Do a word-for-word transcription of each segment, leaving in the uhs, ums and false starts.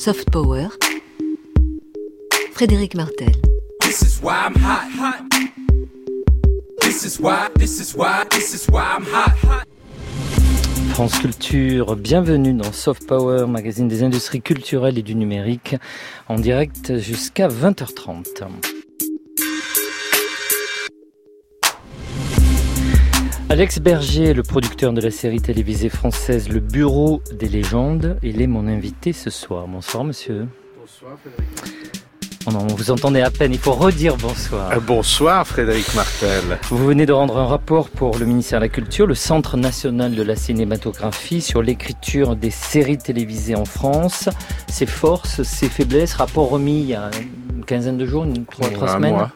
Soft Power, Frédéric Martel. This is why I'm hot, hot. This is why, this is why, this is why I'm hot, hot. France Culture, bienvenue dans Soft Power, magazine des industries culturelles et du numérique, en direct jusqu'à vingt heures trente. Alex Berger, le producteur de la série télévisée française Le Bureau des légendes, il est mon invité ce soir. Bonsoir monsieur. Bonsoir Frédéric. Oh non, vous entendez à peine, il faut redire bonsoir. Euh, bonsoir Frédéric Martel. Vous venez de rendre un rapport pour le ministère de la Culture, le Centre national de la cinématographie, sur l'écriture des séries télévisées en France, ses forces, ses faiblesses, rapport remis il y a une quinzaine de jours, une, trois, trois semaines. Mois.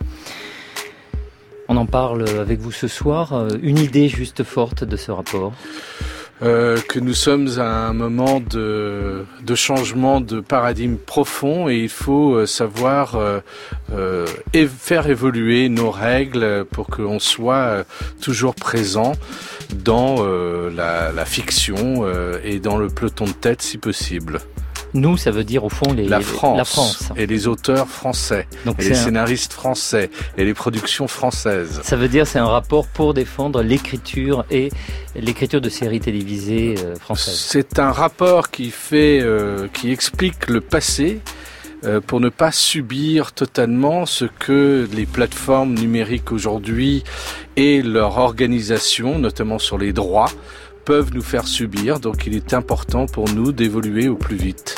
On en parle avec vous ce soir. Une idée juste forte de ce rapport. Euh, que nous sommes à un moment de, de changement de paradigme profond et il faut savoir euh, euh, et faire évoluer nos règles pour qu'on soit toujours présent dans euh, la, la fiction euh, et dans le peloton de tête si possible. Nous, ça veut dire au fond les, la, France, la France et les auteurs français, donc et les un... scénaristes français et les productions françaises. Ça veut dire c'est un rapport pour défendre l'écriture et l'écriture de séries télévisées euh, françaises. C'est un rapport qui fait, euh, qui explique le passé euh, pour ne pas subir totalement ce que les plateformes numériques aujourd'hui et leur organisation, notamment sur les droits, peuvent nous faire subir. Donc il est important pour nous d'évoluer au plus vite.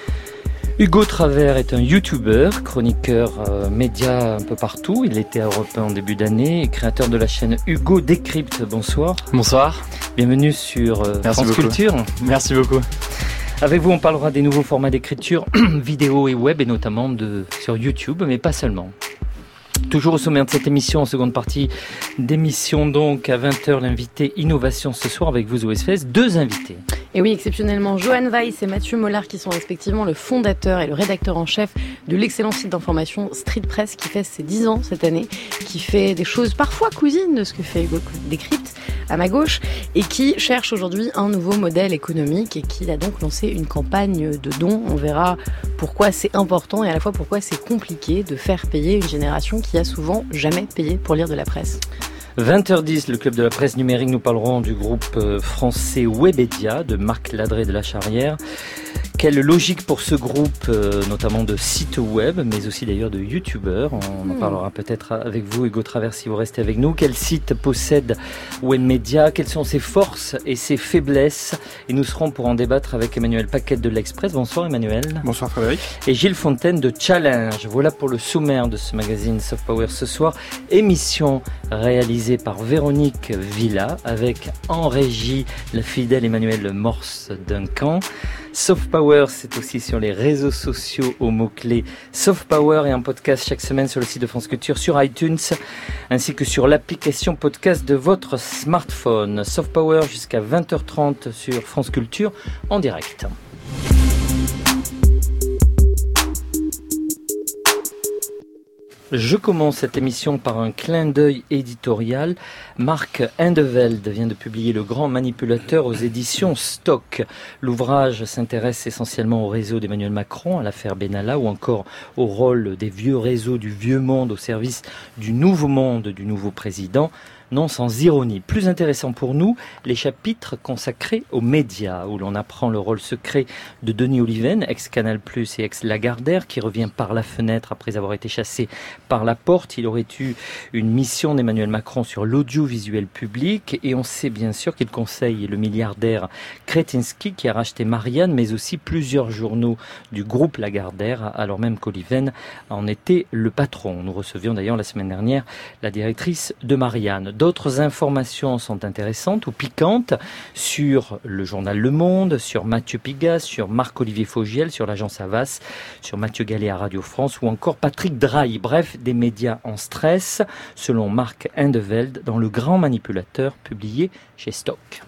Hugo Travers est un youtubeur, chroniqueur euh, média un peu partout. Il était à Europe un en début d'année et créateur de la chaîne Hugo Décrypte. Bonsoir. Bonsoir. Bienvenue sur euh, France beaucoup. Culture. Merci beaucoup. Avec vous, on parlera des nouveaux formats d'écriture vidéo et web et notamment de, sur YouTube, mais pas seulement. Toujours au sommaire de cette émission, en seconde partie d'émission donc, à vingt heures, l'invité Innovation ce soir avec vous au S F S, deux invités. Et oui, exceptionnellement, Johan Weiss et Mathieu Mollard qui sont respectivement le fondateur et le rédacteur en chef de l'excellent site d'information Street Press qui fait ses dix ans cette année, qui fait des choses parfois cousines de ce que fait Hugo Décrypte à ma gauche et qui cherche aujourd'hui un nouveau modèle économique et qui a donc lancé une campagne de dons. On verra pourquoi c'est important et à la fois pourquoi c'est compliqué de faire payer une génération qui a souvent jamais payé pour lire de la presse. vingt heures dix, le club de la presse numérique, nous parlerons du groupe français Webedia de Marc Ladré de la Charrière. Quelle logique pour ce groupe, euh, notamment de sites web, mais aussi d'ailleurs de youtubeurs. On mmh. en parlera peut-être avec vous, Hugo Travers, si vous restez avec nous. Quel site possède Webedia? Quelles sont ses forces et ses faiblesses? Et nous serons pour en débattre avec Emmanuel Paquette de l'Express. Bonsoir Emmanuel. Bonsoir Frédéric. Et Gilles Fontaine de Challenge. Voilà pour le sommaire de ce magazine Soft Power ce soir. Émission réalisée par Véronique Villa avec en régie le fidèle Emmanuel Morse Duncan. Soft Power, c'est aussi sur les réseaux sociaux au mot-clé Soft Power et un podcast chaque semaine sur le site de France Culture, sur iTunes, ainsi que sur l'application podcast de votre smartphone. Soft Power jusqu'à vingt heures trente sur France Culture en direct. Je commence cette émission par un clin d'œil éditorial. Marc Endeveld vient de publier Le Grand Manipulateur aux éditions Stock. L'ouvrage s'intéresse essentiellement au réseau d'Emmanuel Macron, à l'affaire Benalla, ou encore au rôle des vieux réseaux du vieux monde au service du nouveau monde du nouveau président. Non sans ironie. Plus intéressant pour nous, les chapitres consacrés aux médias, où l'on apprend le rôle secret de Denis Oliven, ex-Canal plus et ex-Lagardère, qui revient par la fenêtre après avoir été chassé par la porte. Il aurait eu une mission d'Emmanuel Macron sur l'audiovisuel public, et on sait bien sûr qu'il conseille le milliardaire Kretinsky, qui a racheté Marianne, mais aussi plusieurs journaux du groupe Lagardère, alors même qu'Oliven en était le patron. Nous recevions d'ailleurs la semaine dernière la directrice de Marianne. D'autres informations sont intéressantes ou piquantes sur le journal Le Monde, sur Mathieu Pigas, sur Marc-Olivier Fogiel, sur l'agence Havas, sur Mathieu Gallet à Radio France ou encore Patrick Drahi. Bref, des médias en stress, selon Marc Endeveld, dans Le Grand Manipulateur, publié chez Stock.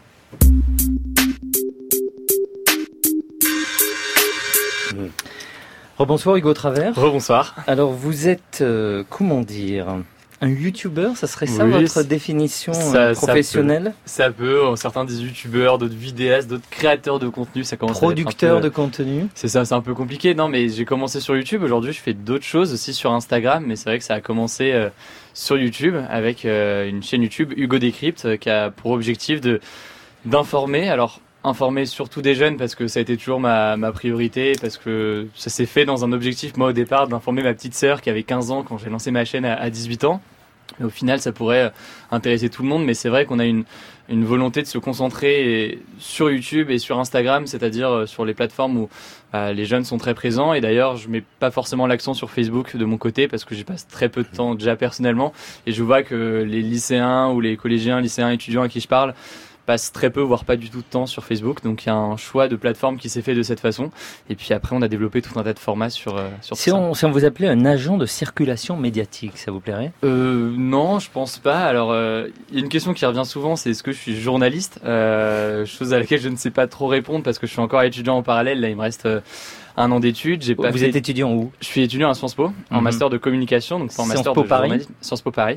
Mmh. Rebonsoir Hugo Travers. Rebonsoir. Alors vous êtes, euh, comment dire... Un youtubeur, ça serait ça Oui, votre c'est- définition ça- euh, ça professionnelle? Ça peut, euh, certains disent youtubeurs, d'autres vidéastes, d'autres créateurs de contenu, ça commence Producteur à être un de peu... contenu? C'est ça, c'est un peu compliqué. Non, mais j'ai commencé sur YouTube. Aujourd'hui, je fais d'autres choses aussi sur Instagram, mais c'est vrai que ça a commencé euh, sur YouTube avec euh, une chaîne YouTube Hugo Décrypte euh, qui a pour objectif de d'informer. Alors informer surtout des jeunes parce que ça a été toujours ma, ma priorité, parce que ça s'est fait dans un objectif, moi au départ, d'informer ma petite sœur qui avait quinze ans quand j'ai lancé ma chaîne à, à dix-huit ans. Et au final, ça pourrait euh, intéresser tout le monde, mais c'est vrai qu'on a une, une volonté de se concentrer sur YouTube et sur Instagram, c'est-à-dire euh, sur les plateformes où euh, les jeunes sont très présents. Et d'ailleurs, je mets pas forcément l'accent sur Facebook de mon côté parce que j'y passe très peu de temps déjà personnellement. Et je vois que les lycéens ou les collégiens, lycéens, étudiants à qui je parle passe très peu, voire pas du tout de temps sur Facebook. Donc il y a un choix de plateforme qui s'est fait de cette façon. Et puis après, on a développé tout un tas de formats sur, euh, sur Si tout ça. on, si on vous appelait un agent de circulation médiatique, ça vous plairait? Euh, non, je pense pas. Alors, euh, il y a une question qui revient souvent, c'est est-ce que je suis journaliste, euh, chose à laquelle je ne sais pas trop répondre parce que je suis encore étudiant en parallèle. Là, il me reste euh, un an d'études. J'ai pas Vous fait- êtes étudiant où? Je suis étudiant à Sciences Po, en Mhm. master de communication, donc pas en Sciences master Po de Paris. journalisme. Sciences Po Paris.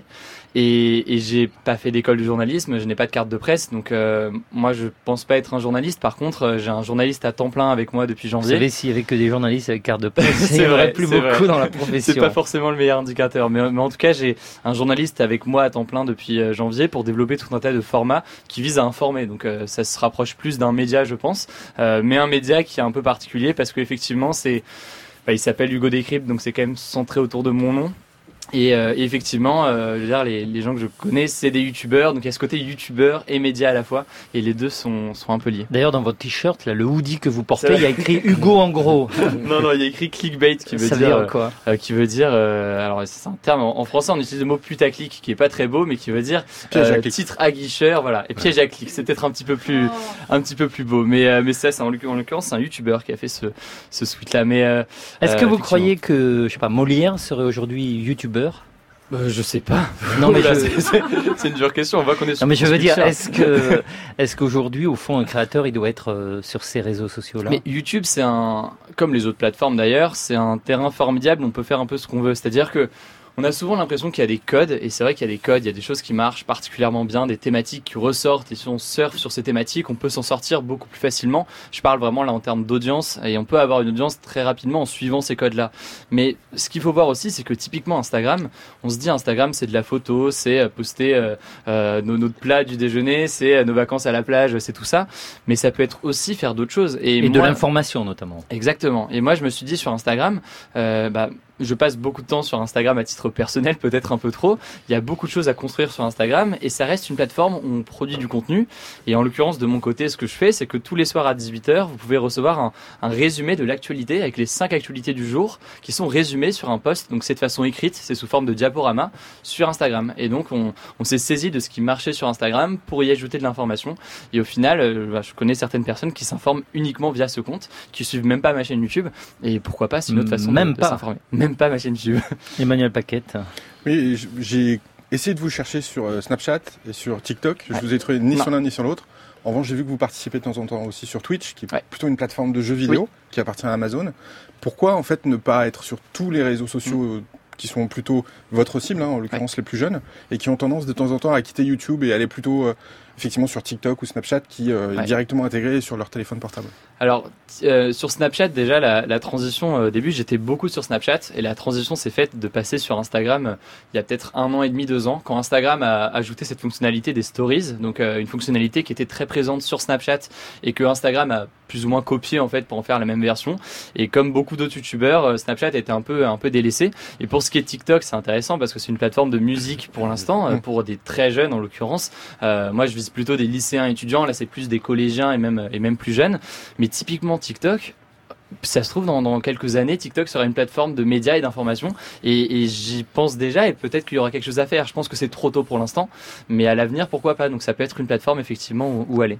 Et, et j'ai pas fait d'école de journalisme, je n'ai pas de carte de presse, donc euh, moi je pense pas être un journaliste. Par contre, euh, j'ai un journaliste à temps plein avec moi depuis Vous janvier. savez, s'il y avait que des journalistes avec carte de presse, C'est il n'y en aurait vrai, plus c'est beaucoup vrai. dans la C'est profession. pas forcément le meilleur indicateur, mais, mais en tout cas, j'ai un journaliste avec moi à temps plein depuis euh, janvier pour développer tout un tas de formats qui visent à informer. Donc euh, ça se rapproche plus d'un média, je pense, euh, mais un média qui est un peu particulier parce qu'effectivement, c'est, bah, il s'appelle Hugo Décrypte, donc c'est quand même centré autour de mon nom. Et, euh, et effectivement, euh, je veux dire, les, les gens que je connais, c'est des youtubeurs, donc il y a ce côté youtubeur et média à la fois, et les deux sont, sont un peu liés. D'ailleurs, dans votre t-shirt, là, le hoodie que vous portez, C'est il y a écrit Hugo en gros. non, non, il y a écrit clickbait qui veut ça dire, veut euh, dire quoi? euh, qui veut dire, euh, alors c'est un terme en, en français, on utilise le mot putaclic qui est pas très beau, mais qui veut dire Piège à euh, clic. titre aguicheur, voilà, et piège à clic. C'est peut-être un petit peu plus, un petit peu plus beau, mais euh, mais ça, c'est en, l'occur- en l'occurrence, c'est un youtubeur qui a fait ce ce tweet là. Mais euh, Est-ce que euh, vous effectivement. croyez que, je sais pas, Molière serait aujourd'hui youtubeur? Euh, je sais pas. Non, mais Oula, je- c'est, c'est- c'est une dure question. On voit qu'on est sur Non, mais je veux dire, construction. est-ce que, est-ce qu'aujourd'hui, au fond, un créateur, il doit être euh, sur ces réseaux sociaux-là? Mais YouTube, c'est un, comme les autres plateformes d'ailleurs, c'est un terrain formidable. On peut faire un peu ce qu'on veut. C'est-à-dire que on a souvent l'impression qu'il y a des codes, et c'est vrai qu'il y a des codes, il y a des choses qui marchent particulièrement bien, des thématiques qui ressortent, et si on surfe sur ces thématiques, on peut s'en sortir beaucoup plus facilement. Je parle vraiment là en termes d'audience, et on peut avoir une audience très rapidement en suivant ces codes-là. Mais ce qu'il faut voir aussi, c'est que typiquement Instagram, on se dit Instagram c'est de la photo, c'est euh, poster euh, euh, nos, notre plat du déjeuner, c'est euh, nos vacances à la plage, c'est tout ça. Mais ça peut être aussi faire d'autres choses. Et, Et de moi- l'information, notamment. Exactement. Et moi, je me suis dit sur Instagram, euh, bah, je passe beaucoup de temps sur Instagram à titre personnel, peut-être un peu trop. Il y a beaucoup de choses à construire sur Instagram et ça reste une plateforme où on produit du contenu. Et en l'occurrence, de mon côté, ce que je fais, c'est que tous les soirs à dix-huit heures, vous pouvez recevoir un, un résumé de l'actualité avec les cinq actualités du jour qui sont résumées sur un post. Donc c'est de façon écrite, c'est sous forme de diaporama sur Instagram. Et donc on, on s'est saisi de ce qui marchait sur Instagram pour y ajouter de l'information. Et au final, euh, bah, je connais certaines personnes qui s'informent uniquement via ce compte, qui suivent même pas ma chaîne YouTube. Et pourquoi pas, c'est une autre façon Même de, de pas. s'informer. Même pas ma chaîne YouTube. Emmanuel Paquette. Oui, j- j'ai essayé de vous chercher sur euh, Snapchat et sur TikTok. Je Ouais. vous ai trouvé ni Non. sur l'un ni sur l'autre. En revanche, j'ai vu que vous participez de temps en temps aussi sur Twitch, qui est Ouais. plutôt une plateforme de jeux vidéo qui appartient à Amazon. Pourquoi en fait ne pas être sur tous les réseaux sociaux Mm. euh, qui sont plutôt votre cible, hein, en l'occurrence les plus jeunes, et qui ont tendance de temps en temps à quitter YouTube et aller plutôt euh, effectivement sur TikTok ou Snapchat, qui euh, Ouais. est directement intégré sur leur téléphone portable. Alors, euh, sur Snapchat, déjà, la, la transition, euh, au début, j'étais beaucoup sur Snapchat et la transition s'est faite de passer sur Instagram euh, il y a peut-être un an et demi, deux ans, quand Instagram a ajouté cette fonctionnalité des stories, donc euh, une fonctionnalité qui était très présente sur Snapchat et que Instagram a plus ou moins copié en fait pour en faire la même version. Et comme beaucoup d'autres youtubeurs, euh, Snapchat était un peu un peu délaissé. Et pour ce qui est TikTok, c'est intéressant parce que c'est une plateforme de musique pour l'instant, euh, pour des très jeunes en l'occurrence. Euh, moi, je vise plutôt des lycéens étudiants. Là, c'est plus des collégiens et même et même plus jeunes. Mais typiquement TikTok, ça se trouve dans, dans quelques années, TikTok sera une plateforme de médias et d'information. Et, et j'y pense déjà et peut-être qu'il y aura quelque chose à faire. Je pense que c'est trop tôt pour l'instant, mais à l'avenir, pourquoi pas. Donc ça peut être une plateforme effectivement où, où aller.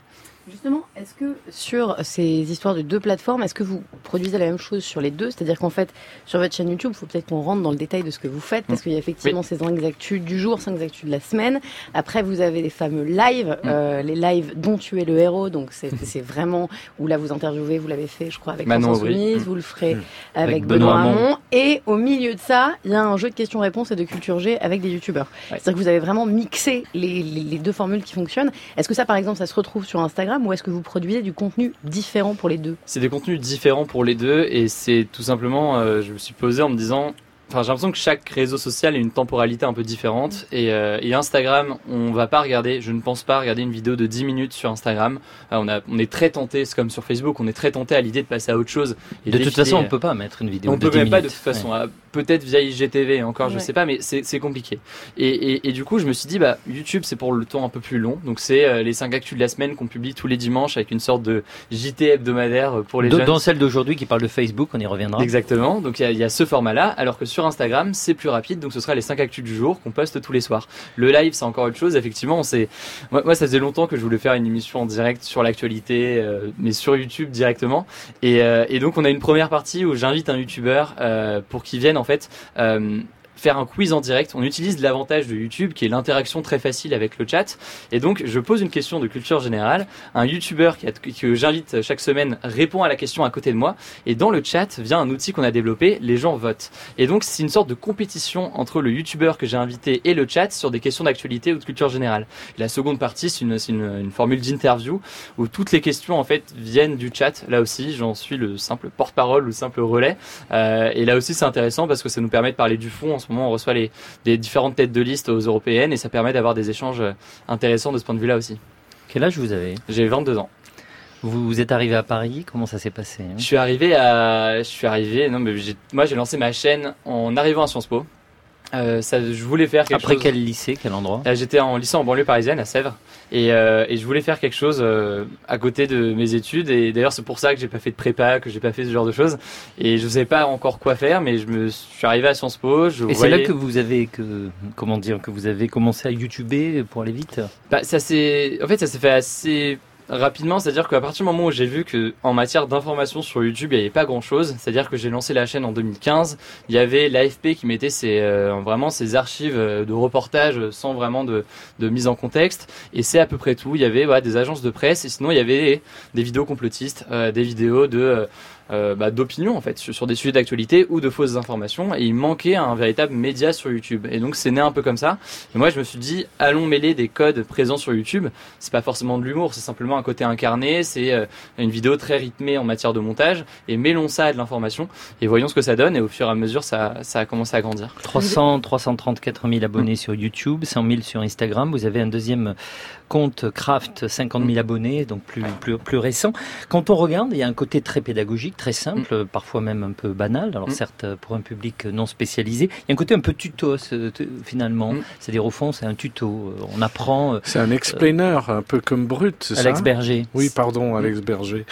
Justement, est-ce que sur ces histoires de deux plateformes, est-ce que vous produisez la même chose sur les deux ? C'est-à-dire qu'en fait, sur votre chaîne YouTube, il faut peut-être qu'on rentre dans le détail de ce que vous faites, parce qu'il y a effectivement oui. ces cinq actus du jour, cinq actus de la semaine. Après, vous avez les fameux lives, mmh. euh, les lives dont tu es le héros. Donc, c'est, c'est vraiment où là, vous interviewez, vous l'avez fait, je crois, avec Manon Soumise, mmh. vous le ferez mmh. avec, avec Benoît, Benoît Hamon. Hamon. Et au milieu de ça, il y a un jeu de questions-réponses et de culture G avec des youtubeurs. Ouais. C'est-à-dire que vous avez vraiment mixé les, les, les deux formules qui fonctionnent. Est-ce que ça, par exemple, ça se retrouve sur Instagram ou est-ce que vous produisez du contenu différent pour les deux ? C'est des contenus différents pour les deux et c'est tout simplement, euh, je me suis posé en me disant, enfin j'ai l'impression que chaque réseau social a une temporalité un peu différente et, euh, et Instagram, on va pas regarder, je ne pense pas regarder une vidéo de dix minutes sur Instagram. Euh, on, a, on est très tenté, c'est comme sur Facebook, on est très tenté à l'idée de passer à autre chose. Et de, de toute façon, on peut pas mettre une vidéo on de dix minutes. On peut même pas de toute façon. Ouais. Peut-être via I G T V, encore, je ouais. sais pas, mais c'est, c'est compliqué. Et, et, et du coup, je me suis dit, bah, YouTube, c'est pour le temps un peu plus long. Donc, c'est euh, les cinq actus de la semaine qu'on publie tous les dimanches avec une sorte de J T hebdomadaire pour les de, jeunes. Dans celle d'aujourd'hui qui parle de Facebook, on y reviendra. Exactement. Donc, il y, y a ce format-là. Alors que sur Instagram, c'est plus rapide. Donc, ce sera les cinq actus du jour qu'on poste tous les soirs. Le live, c'est encore autre chose. Effectivement, c'est, moi, moi, ça faisait longtemps que je voulais faire une émission en direct sur l'actualité, euh, mais sur YouTube directement. Et, euh, et donc, on a une première partie où j'invite un YouTuber euh, pour qu'il vienne, en fait, euh, faire un quiz en direct. On utilise l'avantage de YouTube qui est l'interaction très facile avec le chat. Et donc, je pose une question de culture générale. Un YouTuber qui a, que j'invite chaque semaine répond à la question à côté de moi. Et dans le chat, via un outil qu'on a développé, les gens votent. Et donc, c'est une sorte de compétition entre le YouTuber que j'ai invité et le chat sur des questions d'actualité ou de culture générale. Et la seconde partie, c'est une, c'est une, une formule d'interview où toutes les questions, en fait, viennent du chat. Là aussi, j'en suis le simple porte-parole ou le simple relais. Euh, et là aussi, c'est intéressant parce que ça nous permet de parler du fond. En ce moment, on reçoit les, les différentes têtes de liste aux européennes et ça permet d'avoir des échanges intéressants de ce point de vue-là aussi. Quel âge vous avez ? J'ai vingt-deux ans. Vous, vous êtes arrivé à Paris, comment ça s'est passé hein ? Je suis arrivé à, je suis arrivé, non mais j'ai, moi j'ai lancé ma chaîne en arrivant à Sciences Po. Euh, ça, je voulais faire quelque Après chose. Après quel lycée, quel endroit ? euh, J'étais en lycée en banlieue parisienne à Sèvres et, euh, et je voulais faire quelque chose euh, à côté de mes études et d'ailleurs c'est pour ça que j'ai pas fait de prépa, que j'ai pas fait ce genre de choses et je savais pas encore quoi faire mais je me je suis arrivé à Sciences Po. Je et voyais... c'est là que vous avez que comment dire que vous avez commencé à YouTuber pour aller vite. Bah ça c'est en fait ça s'est fait assez rapidement, c'est-à-dire qu'à partir du moment où j'ai vu que en matière d'information sur YouTube, il n'y avait pas grand-chose, c'est-à-dire que j'ai lancé la chaîne en deux mille quinze, il y avait l'A F P qui mettait ses, euh, vraiment ses archives de reportages sans vraiment de, de mise en contexte, et c'est à peu près tout. Il y avait ouais, des agences de presse, et sinon il y avait des, des vidéos complotistes, euh, des vidéos de... Euh, Euh, bah, d'opinion en fait sur, sur des sujets d'actualité ou de fausses informations et il manquait un véritable média sur YouTube et donc c'est né un peu comme ça et moi je me suis dit allons mêler des codes présents sur YouTube, c'est pas forcément de l'humour, c'est simplement un côté incarné, c'est euh, une vidéo très rythmée en matière de montage et mêlons ça à de l'information et voyons ce que ça donne et au fur et à mesure ça, ça a commencé à grandir. trois cents, trois cent trente-quatre mille abonnés mmh. sur YouTube, cent mille sur Instagram, vous avez un deuxième compte Craft, cinquante mille abonnés, donc plus, plus, plus récent. Quand on regarde, il y a un côté très pédagogique, très simple, mmh. parfois même un peu banal, alors mmh. certes pour un public non spécialisé. Il y a un côté un peu tuto finalement, mmh. c'est-à-dire au fond c'est un tuto, on apprend... C'est un explainer, euh, un peu comme Brut, c'est Alex ça Berger. Oui, pardon, Alex Berger.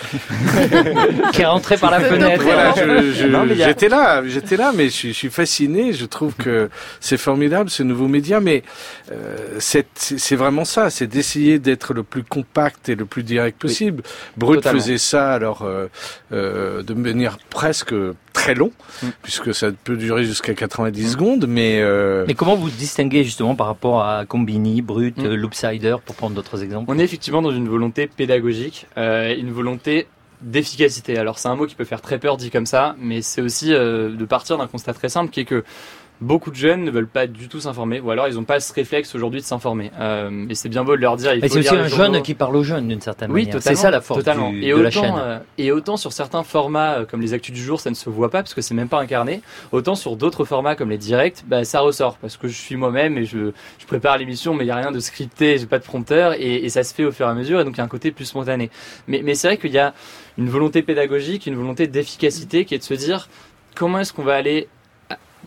Qui est rentré par la fenêtre. Voilà, je, je, non, a... j'étais là, j'étais là, mais je, je suis fasciné, je trouve que c'est formidable ce nouveau média, mais euh, c'est, c'est vraiment ça, c'est d'essayer d'être le plus compact et le plus direct possible. Oui, Brut totalement. Faisait ça alors euh, euh, de manière presque très long, mmh. puisque ça peut durer jusqu'à quatre-vingt-dix mmh. secondes, mais... Euh... Mais comment vous distinguez justement par rapport à Combini, Brut, mmh. Loopsider, pour prendre d'autres exemples ? On est effectivement dans une volonté pédagogique, euh, une volonté d'efficacité. Alors c'est un mot qui peut faire très peur dit comme ça, mais c'est aussi euh, de partir d'un constat très simple qui est que beaucoup de jeunes ne veulent pas du tout s'informer, ou alors ils n'ont pas ce réflexe aujourd'hui de s'informer. Euh, et c'est bien beau de leur dire. Il et faut c'est lire aussi un journaux. jeune qui parle aux jeunes d'une certaine oui, manière. Totalement, c'est ça la force totalement. Du, et de autant, la chaîne. Euh, et autant sur certains formats euh, comme les actus du jour, ça ne se voit pas parce que c'est même pas incarné. Autant sur d'autres formats comme les directs, bah, ça ressort parce que je suis moi-même et je, je prépare l'émission, mais il y a rien de scripté, j'ai pas de prompteur et, et ça se fait au fur et à mesure et donc il y a un côté plus spontané. Mais, mais c'est vrai qu'il y a une volonté pédagogique, une volonté d'efficacité qui est de se dire comment est-ce qu'on va aller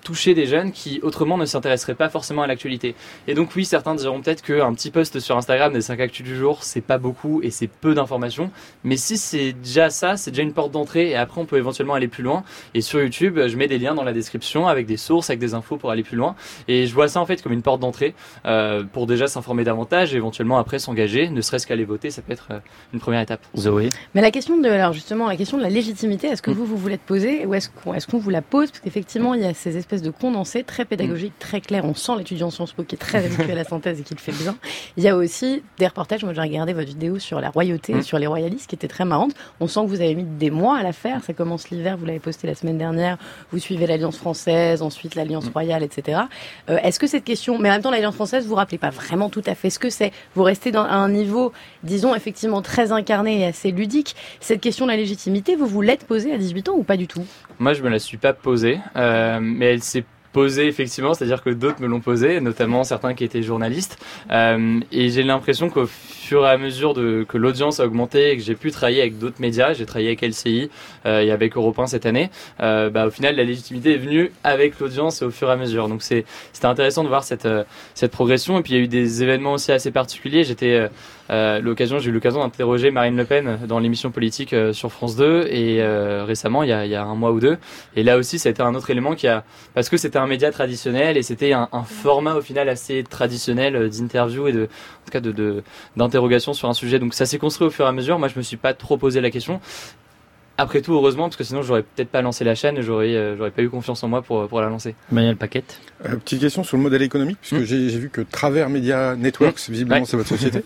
toucher des jeunes qui autrement ne s'intéresseraient pas forcément à l'actualité. Et donc oui, certains diront peut-être qu'un petit post sur Instagram des cinq actus du jour, c'est pas beaucoup et c'est peu d'informations. Mais si c'est déjà ça, c'est déjà une porte d'entrée et après on peut éventuellement aller plus loin. Et sur YouTube, je mets des liens dans la description avec des sources, avec des infos pour aller plus loin. Et je vois ça en fait comme une porte d'entrée euh, pour déjà s'informer davantage et éventuellement après s'engager, ne serait-ce qu'aller voter, ça peut être euh, une première étape. Zoé. Mais la question de, alors justement, la question de la légitimité, est-ce que vous, vous voulez te poser ou est-ce qu'on, est-ce qu'on vous la pose? Parce qu'effectivement, il y a ces espèces de condensés très pédagogiques, très clairs. On sent l'étudiant Sciences Po qui est très habitué à la synthèse et qui le fait bien. Il y a aussi des reportages. Moi, j'ai regardé votre vidéo sur la royauté, mmh. sur les royalistes, qui était très marrante. On sent que vous avez mis des mois à la faire. Ça commence l'hiver, vous l'avez posté la semaine dernière. Vous suivez l'Alliance française, ensuite l'Alliance royale, et cetera. Euh, est-ce que cette question, mais en même temps, l'Alliance française, vous vous rappelez pas vraiment tout à fait ce que c'est. Vous restez dans, à un niveau, disons, effectivement très incarné et assez ludique. Cette question de la légitimité, vous vous l'êtes posée à dix-huit ans ou pas du tout? Moi, je me la suis pas posée, euh, mais elle s'est posée effectivement, c'est-à-dire que d'autres me l'ont posée, notamment certains qui étaient journalistes. Euh, et j'ai l'impression qu'au fur et à mesure de, que l'audience a augmenté et que j'ai pu travailler avec d'autres médias, j'ai travaillé avec L C I euh, et avec Europe un cette année, euh, bah, au final, la légitimité est venue avec l'audience et au fur et à mesure. Donc c'est, c'était intéressant de voir cette, euh, cette progression. Et puis il y a eu des événements aussi assez particuliers. J'étais euh, euh, l'occasion, j'ai eu l'occasion d'interroger Marine Le Pen dans l'émission politique euh, sur France deux et euh, récemment, il y, a, il y a un mois ou deux. Et là aussi, ça a été un autre élément qui a, parce que c'était un média traditionnel et c'était un, un format au final assez traditionnel d'interview et de, en tout cas de, de d'interrogation sur un sujet. Donc ça s'est construit au fur et à mesure. Moi, je me suis pas trop posé la question. Après tout, heureusement, parce que sinon, j'aurais peut-être pas lancé la chaîne et j'aurais, euh, j'aurais pas eu confiance en moi pour, pour la lancer. Manuel Paquette. Euh, petite question sur le modèle économique, puisque mmh. j'ai, j'ai vu que Travers Media Networks, mmh. visiblement, ouais. c'est votre société.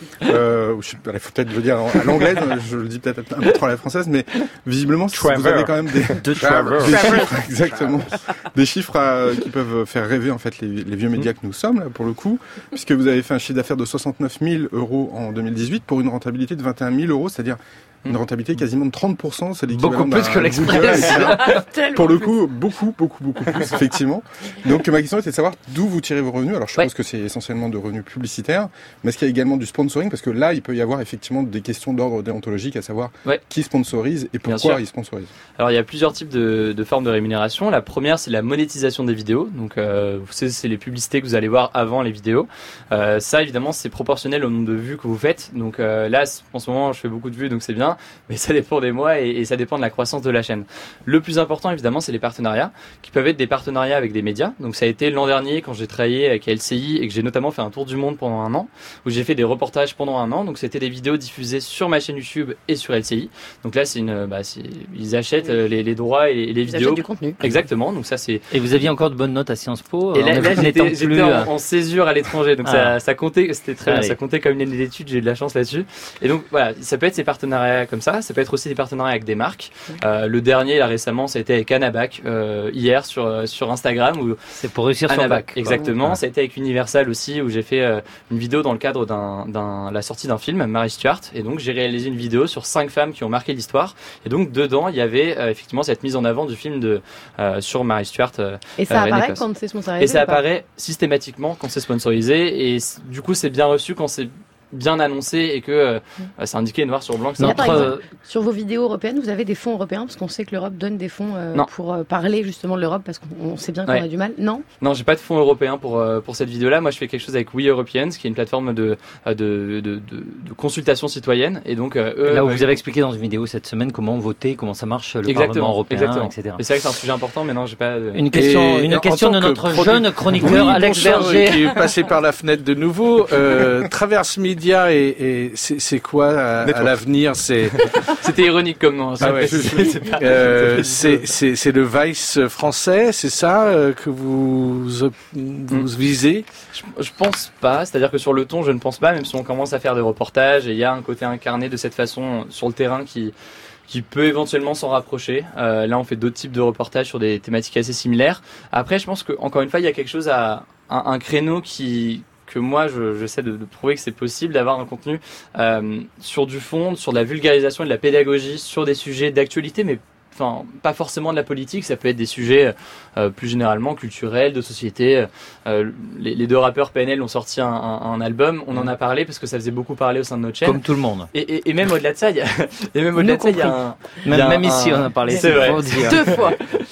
euh, je, il faut peut-être le dire à l'anglaise, je le dis peut-être un peu trop à la française, mais visiblement, Travers. Vous avez quand même des, de Travers. des chiffres, exactement, des chiffres à, qui peuvent faire rêver en fait les, les vieux médias mmh. que nous sommes là pour le coup, puisque vous avez fait un chiffre d'affaires de soixante-neuf mille euros en deux mille dix-huit pour une rentabilité de vingt et un mille euros, c'est-à-dire une rentabilité quasiment de trente pour cent, c'est l'équivalent beaucoup plus que l'Express. Pour le coup, beaucoup, beaucoup, beaucoup plus, effectivement. Donc, ma question était de savoir d'où vous tirez vos revenus. Alors, je suppose ouais. que c'est essentiellement de revenus publicitaires, mais est-ce qu'il y a également du sponsoring? Parce que là, il peut y avoir effectivement des questions d'ordre déontologique, à savoir ouais. qui sponsorise et pourquoi il sponsorise. Alors, il y a plusieurs types de, de formes de rémunération. La première, c'est la monétisation des vidéos. Donc, euh, vous savez, c'est les publicités que vous allez voir avant les vidéos. Euh, ça, évidemment, c'est proportionnel au nombre de vues que vous faites. Donc, euh, là, en ce moment, je fais beaucoup de vues, donc c'est bien. Mais ça dépend des mois et, et ça dépend de la croissance de la chaîne. Le plus important, évidemment, c'est les partenariats, qui peuvent être des partenariats avec des médias. Donc ça a été l'an dernier quand j'ai travaillé avec L C I et que j'ai notamment fait un tour du monde pendant un an, où j'ai fait des reportages pendant un an. Donc c'était des vidéos diffusées sur ma chaîne YouTube et sur L C I. Donc là, c'est une, bah, c'est, ils achètent les, les droits et, et les ils vidéos. Achètent du contenu. Exactement. Donc ça, c'est. Et vous aviez encore de bonnes notes à Sciences Po. Et là, là j'étais, j'étais plus... en, en césure à l'étranger, donc ah. ça, ça comptait. C'était très, Allez. ça comptait comme une année d'études. J'ai eu de la chance là-dessus. Et donc voilà, ça peut être ces partenariats comme ça. Ça peut être aussi des partenariats avec des marques. Euh, le dernier, là récemment, ça a été avec Anabac euh, hier sur euh, sur Instagram. Où c'est pour réussir Anabac, son bac. Exactement. Ah. Ça a été avec Universal aussi, où j'ai fait euh, une vidéo dans le cadre d'un, d'un la sortie d'un film, Mary Stuart. Et donc j'ai réalisé une vidéo sur cinq femmes qui ont marqué l'histoire. Et donc dedans, il y avait euh, effectivement cette mise en avant du film de euh, sur Mary Stuart. Euh, et ça euh, apparaît quand c'est sponsorisé. Et ça apparaît systématiquement quand c'est sponsorisé. Et du coup, c'est bien reçu quand c'est bien annoncé et que euh, c'est indiqué noir sur blanc que c'est notre... Par exemple, sur vos vidéos européennes, vous avez des fonds européens parce qu'on sait que l'Europe donne des fonds euh, pour euh, parler justement de l'Europe parce qu'on sait bien qu'on ouais. a du mal. Non Non, j'ai pas de fonds européens pour euh, pour cette vidéo-là. Moi, je fais quelque chose avec We Europeans, qui est une plateforme de de de, de, de consultation citoyenne. Et donc euh, eux, là où euh, vous avez expliqué dans une vidéo cette semaine comment voter, comment ça marche le exactement, Parlement européen, exactement. et cetera. Et c'est vrai que c'est un sujet important, mais non, j'ai pas. De... Une question, et une question de notre produ... jeune chroniqueur oui, Alex bonsoir, Berger, qui est passé par la fenêtre de nouveau. Euh, Traverse Média et, et c'est, c'est quoi à, à l'avenir? C'est c'était ironique comme nom. Ah ouais. c'est, c'est, pas... euh, c'est, c'est, c'est le Vice français, c'est ça euh, que vous vous mm. visez? je, je pense pas. C'est-à-dire que sur le ton, je ne pense pas. Même si on commence à faire des reportages et il y a un côté incarné de cette façon sur le terrain qui qui peut éventuellement s'en rapprocher. Euh, là, on fait d'autres types de reportages sur des thématiques assez similaires. Après, je pense que encore une fois, il y a quelque chose à un, un créneau qui que moi, je, j'essaie de, de prouver que c'est possible d'avoir un contenu euh, sur du fond, sur de la vulgarisation et de la pédagogie, sur des sujets d'actualité, mais enfin, pas forcément de la politique, ça peut être des sujets euh, plus généralement culturels, de société. Euh, les, les deux rappeurs P N L ont sorti un, un, un album, on en a parlé parce que ça faisait beaucoup parler au sein de notre chaîne. Comme tout le monde. Et, et, et même au-delà de ça, il y a, et même au-delà de ça, il y a un, même, y a même un, ici, on en a parlé. C'est vrai. Deux fois.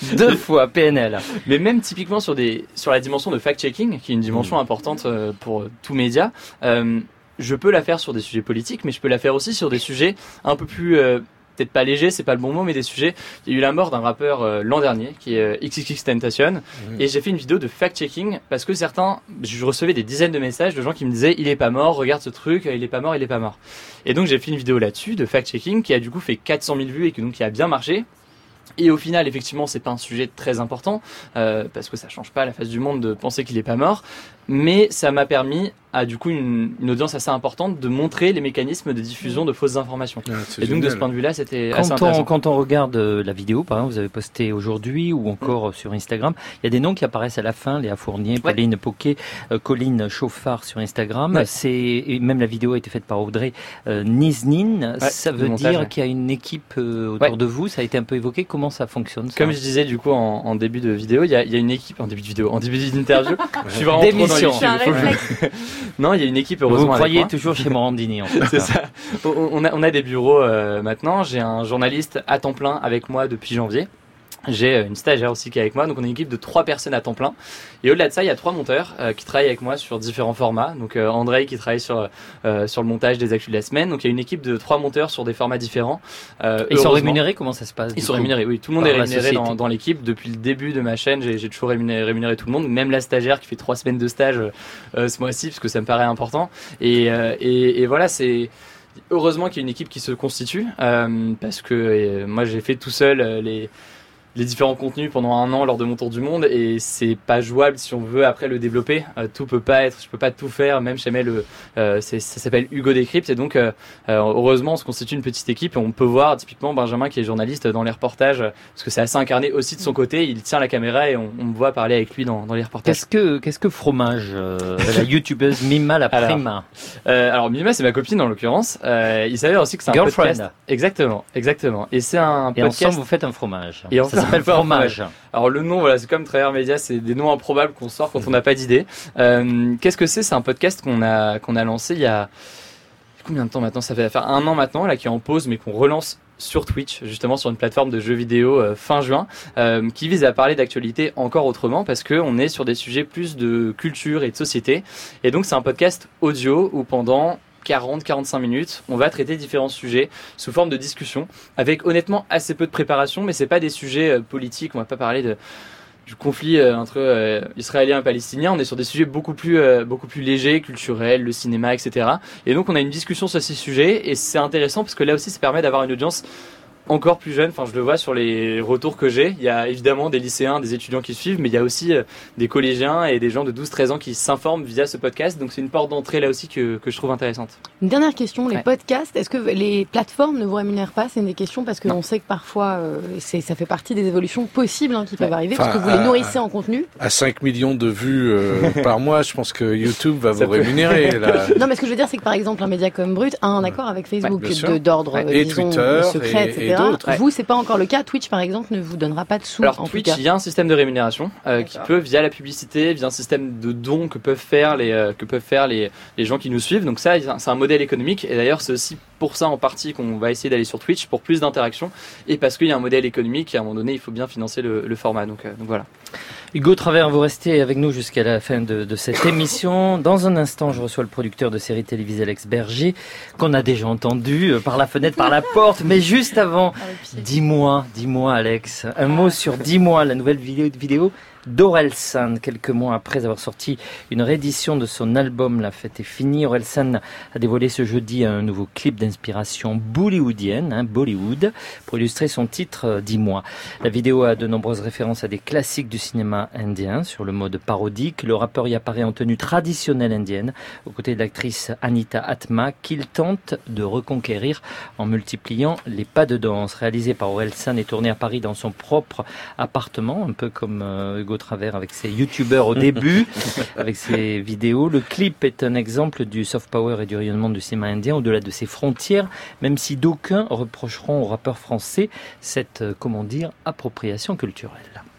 Deux fois, P N L. Mais même typiquement sur, des, sur la dimension de fact-checking, qui est une dimension importante euh, pour tout média, euh, je peux la faire sur des sujets politiques, mais je peux la faire aussi sur des sujets un peu plus... Euh, peut-être pas léger, c'est pas le bon mot, mais des sujets. Il y a eu la mort d'un rappeur euh, l'an dernier, qui est euh, X X X Tentation, mmh. et j'ai fait une vidéo de fact-checking parce que certains, je recevais des dizaines de messages de gens qui me disaient il est pas mort, regarde ce truc, il est pas mort, il est pas mort. Et donc j'ai fait une vidéo là-dessus de fact-checking qui a du coup fait quatre cent mille vues et qui donc qui a bien marché. Et au final, effectivement, c'est pas un sujet très important euh, parce que ça change pas la face du monde de penser qu'il est pas mort, mais ça m'a permis à du coup une, une audience assez importante de montrer les mécanismes de diffusion de fausses informations. Ah, et donc génial. De ce point de vue-là, c'était quand assez intéressant. On, quand on regarde la vidéo, par exemple, vous avez posté aujourd'hui ou encore mmh. sur Instagram, il y a des noms qui apparaissent à la fin, Léa Fournier, ouais. Pauline Poquet, euh, Colline Chauffard sur Instagram. Ouais. C'est et même la vidéo a été faite par Audrey euh, Niznin. Ouais, ça veut montage, dire ouais. qu'il y a une équipe euh, autour ouais. de vous. Ça a été un peu évoqué. Comment ça fonctionne ça? Comme je disais du coup en, en début de vidéo, il y a, il y a une équipe en début de vidéo, en début d'interview. Je suis vraiment trop dans YouTube. Non, il y a une équipe. Vous croyez toujours chez Morandini en fait. C'est ça. On a, on a des bureaux euh, maintenant. J'ai un journaliste à temps plein avec moi depuis janvier. J'ai une stagiaire aussi qui est avec moi, donc on est une équipe de trois personnes à temps plein. Et au-delà de ça, il y a trois monteurs euh, qui travaillent avec moi sur différents formats. Donc euh, André qui travaille sur euh, sur le montage des actus de la semaine. Donc il y a une équipe de trois monteurs sur des formats différents. Euh, Ils sont rémunérés? Comment ça se passe? Ils sont coup rémunérés, oui. Tout le monde est rémunéré dans, dans l'équipe. Depuis le début de ma chaîne, j'ai, j'ai toujours rémunéré, rémunéré tout le monde, même la stagiaire qui fait trois semaines de stage euh, ce mois-ci, parce que ça me paraît important. Et, euh, et, et voilà, c'est... Heureusement qu'il y a une équipe qui se constitue, euh, parce que euh, moi j'ai fait tout seul euh, les... les différents contenus pendant un an lors de mon tour du monde et c'est pas jouable si on veut après le développer. Euh, tout peut pas être, je peux pas tout faire. Même chez moi, le, euh, c'est, ça s'appelle Hugo Décrypte et donc euh, heureusement on se constitue une petite équipe et on peut voir typiquement Benjamin qui est journaliste dans les reportages parce que c'est assez incarné aussi de son côté. Il tient la caméra et on, on me voit parler avec lui dans, dans les reportages. Qu'est-ce que qu'est-ce que fromage euh, la youtubeuse Mima la Prima. Alors, euh, alors Mima c'est ma copine en l'occurrence. Euh, il s'avère aussi que c'est un Girlfriend. podcast. Exactement, exactement. Et c'est un et podcast. ensemble vous faites un fromage. Et ça s'appelle fromage. Alors le nom, voilà, c'est comme Travers Média, c'est des noms improbables qu'on sort quand on n'a pas d'idée. Euh, qu'est-ce que c'est? C'est un podcast qu'on a qu'on a lancé il y a combien de temps maintenant? Ça fait faire un an maintenant, là, qui est en pause, mais qu'on relance sur Twitch, justement sur une plateforme de jeux vidéo euh, fin juin, euh, qui vise à parler d'actualité encore autrement, parce que on est sur des sujets plus de culture et de société. Et donc c'est un podcast audio où pendant quarante à quarante-cinq minutes, on va traiter différents sujets sous forme de discussion, avec honnêtement assez peu de préparation, mais c'est pas des sujets euh, politiques, on va pas parler de, du conflit euh, entre euh, Israéliens et Palestiniens, on est sur des sujets beaucoup plus, euh, beaucoup plus légers, culturels, le cinéma, et cetera. Et donc on a une discussion sur ces sujets, et c'est intéressant parce que là aussi ça permet d'avoir une audience encore plus jeune, enfin je le vois sur les retours que j'ai, il y a évidemment des lycéens, des étudiants qui suivent, mais il y a aussi euh, des collégiens et des gens de douze à treize ans qui s'informent via ce podcast, donc c'est une porte d'entrée là aussi que, que je trouve intéressante. Une dernière question, les ouais. podcasts, est-ce que les plateformes ne vous rémunèrent pas? C'est une des questions parce qu'on sait que parfois euh, c'est, ça fait partie des évolutions possibles hein, qui peuvent ouais. arriver, enfin, parce que vous à, les nourrissez en contenu. À cinq millions de vues euh, par mois, je pense que YouTube va ça vous peut... rémunérer. Là. Non mais ce que je veux dire c'est que par exemple un média comme Brut a un accord avec Facebook ouais, de, d'ordre ouais. et disons, Twitter, secret, et, et cetera. Et d'autres. Vous c'est pas encore le cas. Twitch par exemple ne vous donnera pas de sous. Alors en Twitch, tout cas. il y a un système de rémunération euh, qui peut via la publicité, via un système de dons que peuvent faire les euh, que peuvent faire les les gens qui nous suivent. Donc ça, c'est un modèle économique. Et d'ailleurs, c'est aussi pour ça en partie qu'on va essayer d'aller sur Twitch pour plus d'interaction et parce qu'il y a un modèle économique et à un moment donné, il faut bien financer le, le format. Donc, euh, donc voilà. Hugo Travers, vous restez avec nous jusqu'à la fin de, de cette émission. Dans un instant, je reçois le producteur de séries télévisées Alex Berger, qu'on a déjà entendu euh, par la fenêtre, par la porte. Mais juste avant, dis-moi, dis-moi Alex, un mot sur Dis-moi, la nouvelle vidéo, vidéo d'Orelsan, quelques mois après avoir sorti une réédition de son album La Fête est finie. Orelsan a dévoilé ce jeudi un nouveau clip d'inspiration bollywoodienne, hein, Bollywood, pour illustrer son titre euh, Dis-moi. La vidéo a de nombreuses références à des classiques du cinéma indien sur le mode parodique. Le rappeur y apparaît en tenue traditionnelle indienne, aux côtés de l'actrice Anita Atma, qu'il tente de reconquérir en multipliant les pas de danse. Réalisé par Orelsan et tourné à Paris dans son propre appartement, un peu comme euh, Hugo Travers avec ses youtubeurs au début, avec ses vidéos. Le clip est un exemple du soft power et du rayonnement du cinéma indien au-delà de ses frontières, même si d'aucuns reprocheront aux rappeurs français cette, comment dire, appropriation culturelle.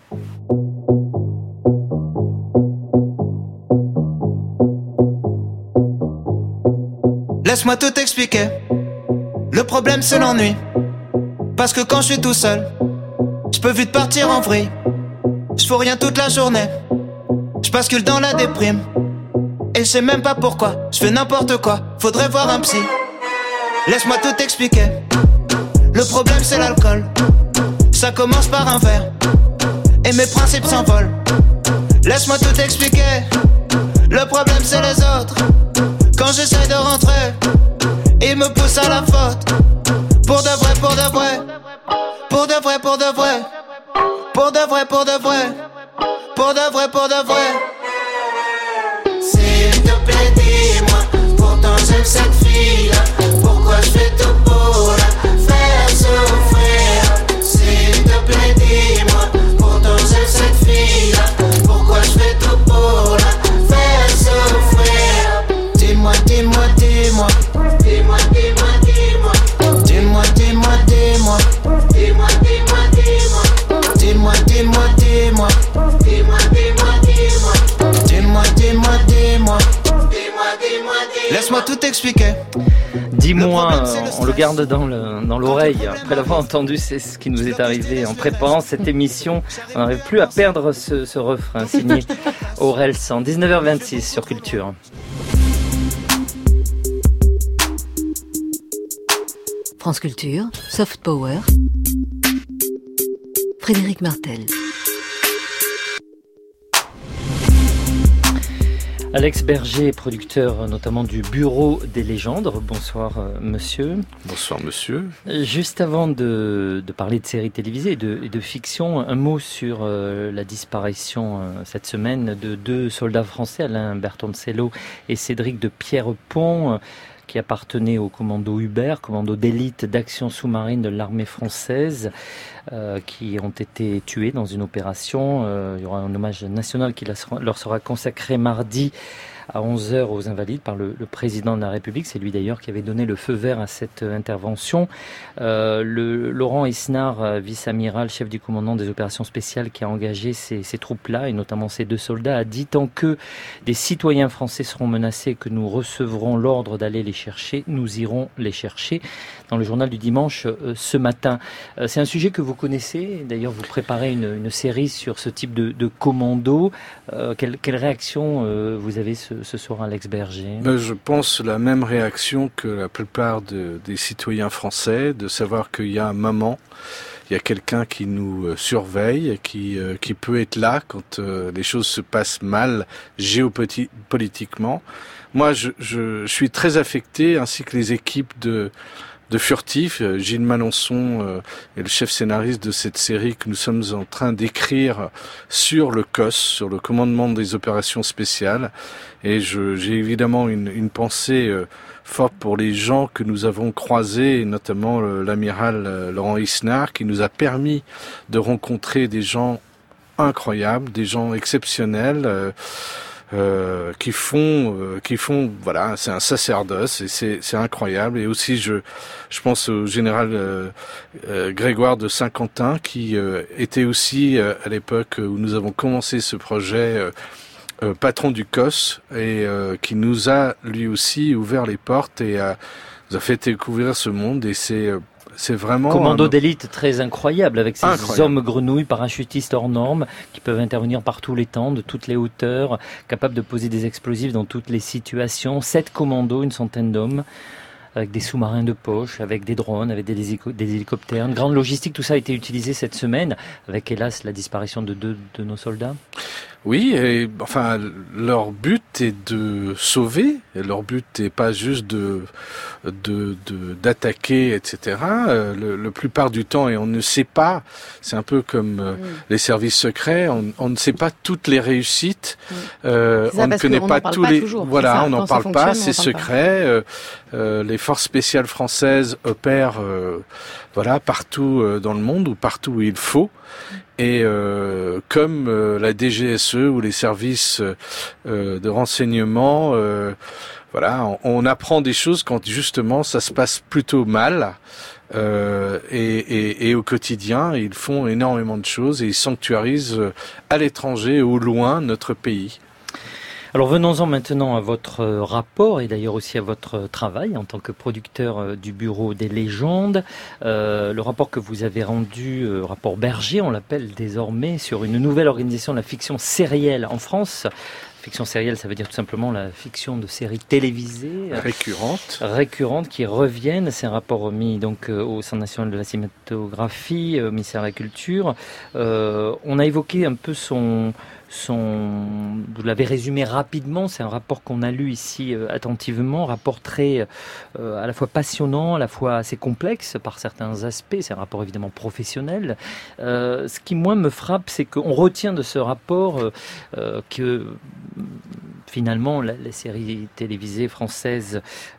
Laisse-moi tout expliquer. Le problème c'est l'ennui. Parce que quand je suis tout seul, J'peux vite partir en vrille. J'fous rien toute la journée. J'bascule dans la déprime. Et je sais même pas pourquoi. J'fais n'importe quoi. Faudrait voir un psy. Laisse-moi tout expliquer. Le problème c'est l'alcool. Ça commence par un verre. Et mes principes s'envolent. Laisse-moi tout expliquer. Le problème c'est les autres. Quand j'essaie de rentrer, ils me poussent à la faute. Pour de vrai, pour de vrai. Pour de vrai, pour de vrai. Pour de vrai, pour de vrai. Pour de vrai, pour de vrai. S'il te plaît, dis-moi. Pourtant j'aime cette fille-là. Pourquoi je fais tout pour la faire souffrir? S'il te plaît, dis-moi. Pourtant j'aime cette fille-là. Pourquoi je fais tout pour la faire souffrir? Dis-moi, dis-moi, dis-moi. Dis-moi, dis-moi, dis-moi. Dis-moi, dis-moi, dis-moi. Dis-moi, dis-moi, dis-moi. Dis-moi, dis-moi, dis-moi. Dis-moi, dis-moi, dis-moi. Dis-moi, dis-moi, dis-moi. Dis-moi, dis-moi, dis-moi. Laisse-moi tout expliquer. Dis-moi, on le garde dans, le, dans l'oreille. Après l'avoir entendu, c'est ce qui nous est arrivé en préparant cette émission. On n'arrive plus à perdre ce, ce refrain signé Aurel San. dix-neuf heures vingt-six sur Culture. France Culture, Soft Power, Frédéric Martel. Alex Berger, producteur notamment du Bureau des légendes. Bonsoir euh, monsieur. Bonsoir monsieur. Juste avant de, de parler de séries télévisées et de, et de fiction, un mot sur euh, la disparition euh, cette semaine de deux soldats français, Alain Bertoncello et Cédric de Pierrepont, euh, qui appartenaient au commando Hubert, commando d'élite d'action sous-marine de l'armée française, euh, qui ont été tués dans une opération. Euh, il y aura un hommage national qui leur sera consacré mardi à onze heures aux Invalides par le, le président de la République. C'est lui d'ailleurs qui avait donné le feu vert à cette intervention. Euh, le, Laurent Isnard, vice-amiral, chef du commandement des opérations spéciales qui a engagé ces, ces troupes-là, et notamment ces deux soldats, a dit: tant que des citoyens français seront menacés et que nous recevrons l'ordre d'aller les chercher, nous irons les chercher. Dans le journal du dimanche euh, ce matin. Euh, c'est un sujet que vous connaissez. D'ailleurs, vous préparez une, une série sur ce type de, de commando. Euh, quelle, quelle réaction euh, vous avez ce, ce soir, Alex Berger? Ben, je pense la même réaction que la plupart de, des citoyens français, de savoir qu'il y a un moment, il y a quelqu'un qui nous surveille, qui, euh, qui peut être là quand euh, les choses se passent mal géopolitiquement. Moi, je, je, je suis très affecté, ainsi que les équipes de de Furtif. Gilles Malençon euh, est le chef scénariste de cette série que nous sommes en train d'écrire sur le C O S, sur le commandement des opérations spéciales. Et je, j'ai évidemment une, une pensée euh, forte pour les gens que nous avons croisés, notamment euh, l'amiral euh, Laurent Isnard, qui nous a permis de rencontrer des gens incroyables, des gens exceptionnels, euh, Euh, qui font, euh, qui font, voilà, c'est un sacerdoce et c'est, c'est incroyable. Et aussi, je, je pense au général euh, euh, Grégoire de Saint-Quentin, qui euh, était aussi euh, à l'époque où nous avons commencé ce projet euh, euh, patron du C O S et euh, qui nous a lui aussi ouvert les portes et a, nous a fait découvrir ce monde. Et c'est euh, C'est vraiment commando un... d'élite très incroyable, avec ces incroyable. hommes grenouilles, parachutistes hors normes, qui peuvent intervenir par tous les temps, de toutes les hauteurs, capables de poser des explosifs dans toutes les situations. Sept commandos, une centaine d'hommes, avec des sous-marins de poche, avec des drones, avec des, hélico- des hélicoptères. Une grande logistique, tout ça a été utilisé cette semaine, avec hélas la disparition de deux de nos soldats. Oui, et enfin, leur but est de sauver. Et leur but n'est pas juste de, de, de d'attaquer, et cetera. Euh, le, le plupart du temps, et on ne sait pas. C'est un peu comme euh, mmh. les services secrets. On, on ne sait pas toutes les réussites. Mmh. Euh, on ne connaît pas tous les. Toujours. Voilà, ça, on n'en parle pas. C'est secret. Euh, euh, les forces spéciales françaises opèrent, euh, voilà, partout euh, dans le monde ou partout où il faut. Et euh, comme euh, la D G S E ou les services euh, de renseignement, euh, voilà, on, on apprend des choses quand justement ça se passe plutôt mal. Euh, et, et, et au quotidien, ils font énormément de choses et ils sanctuarisent à l'étranger, au loin, notre pays. Alors venons-en maintenant à votre rapport et d'ailleurs aussi à votre travail en tant que producteur du Bureau des légendes. Euh, le rapport que vous avez rendu, euh, rapport Berger, on l'appelle désormais, sur une nouvelle organisation de la fiction sérielle en France. Fiction sérielle, ça veut dire tout simplement la fiction de séries télévisées récurrentes, récurrentes qui reviennent. C'est un rapport remis donc euh, au Centre national de la cinématographie, au ministère de la Culture. Euh, on a évoqué un peu son Son, vous l'avez résumé rapidement, c'est un rapport qu'on a lu ici euh, attentivement, rapport très euh, à la fois passionnant, à la fois assez complexe par certains aspects, c'est un rapport évidemment professionnel. Euh, ce qui moi me frappe, c'est qu'on retient de ce rapport euh, euh, que finalement la, les séries télévisées françaises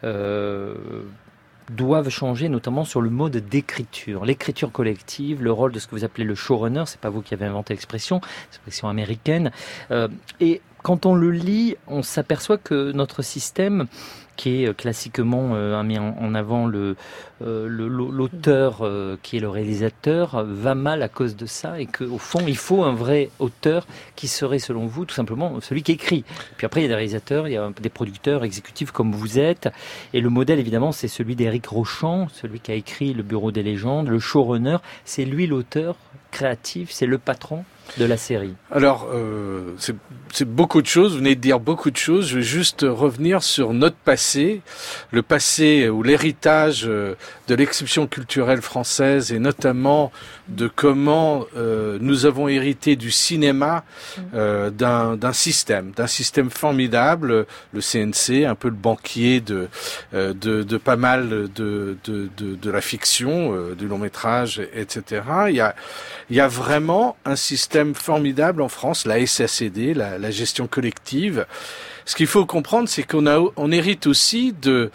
euh, doivent changer, notamment sur le mode d'écriture, l'écriture collective, le rôle de ce que vous appelez le showrunner. C'est pas vous qui avez inventé l'expression, l'expression américaine. Euh, et quand on le lit, on s'aperçoit que notre système, qui est classiquement euh, mis en, en avant le, euh, le, l'auteur euh, qui est le réalisateur, euh, va mal à cause de ça, et qu'au fond, il faut un vrai auteur qui serait, selon vous, tout simplement celui qui écrit. Puis après, il y a des réalisateurs, il y a des producteurs exécutifs comme vous êtes, et le modèle, évidemment, c'est celui d'Éric Rochant, celui qui a écrit Le Bureau des légendes, le showrunner, c'est lui l'auteur créatif, c'est le patron de la série. Alors, euh, c'est, c'est beaucoup de choses, vous venez de dire beaucoup de choses, je vais juste revenir sur notre passé, le passé ou l'héritage de l'exception culturelle française et notamment de comment euh, nous avons hérité du cinéma euh, d'un, d'un système, d'un système formidable, le C N C, un peu le banquier de, euh, de, de pas mal de, de, de, de la fiction, euh, du long métrage, et cetera. Il y a, il y a vraiment un système formidable en France, la S A C D, la, la gestion collective. Ce qu'il faut comprendre, c'est qu'on a, on hérite aussi de,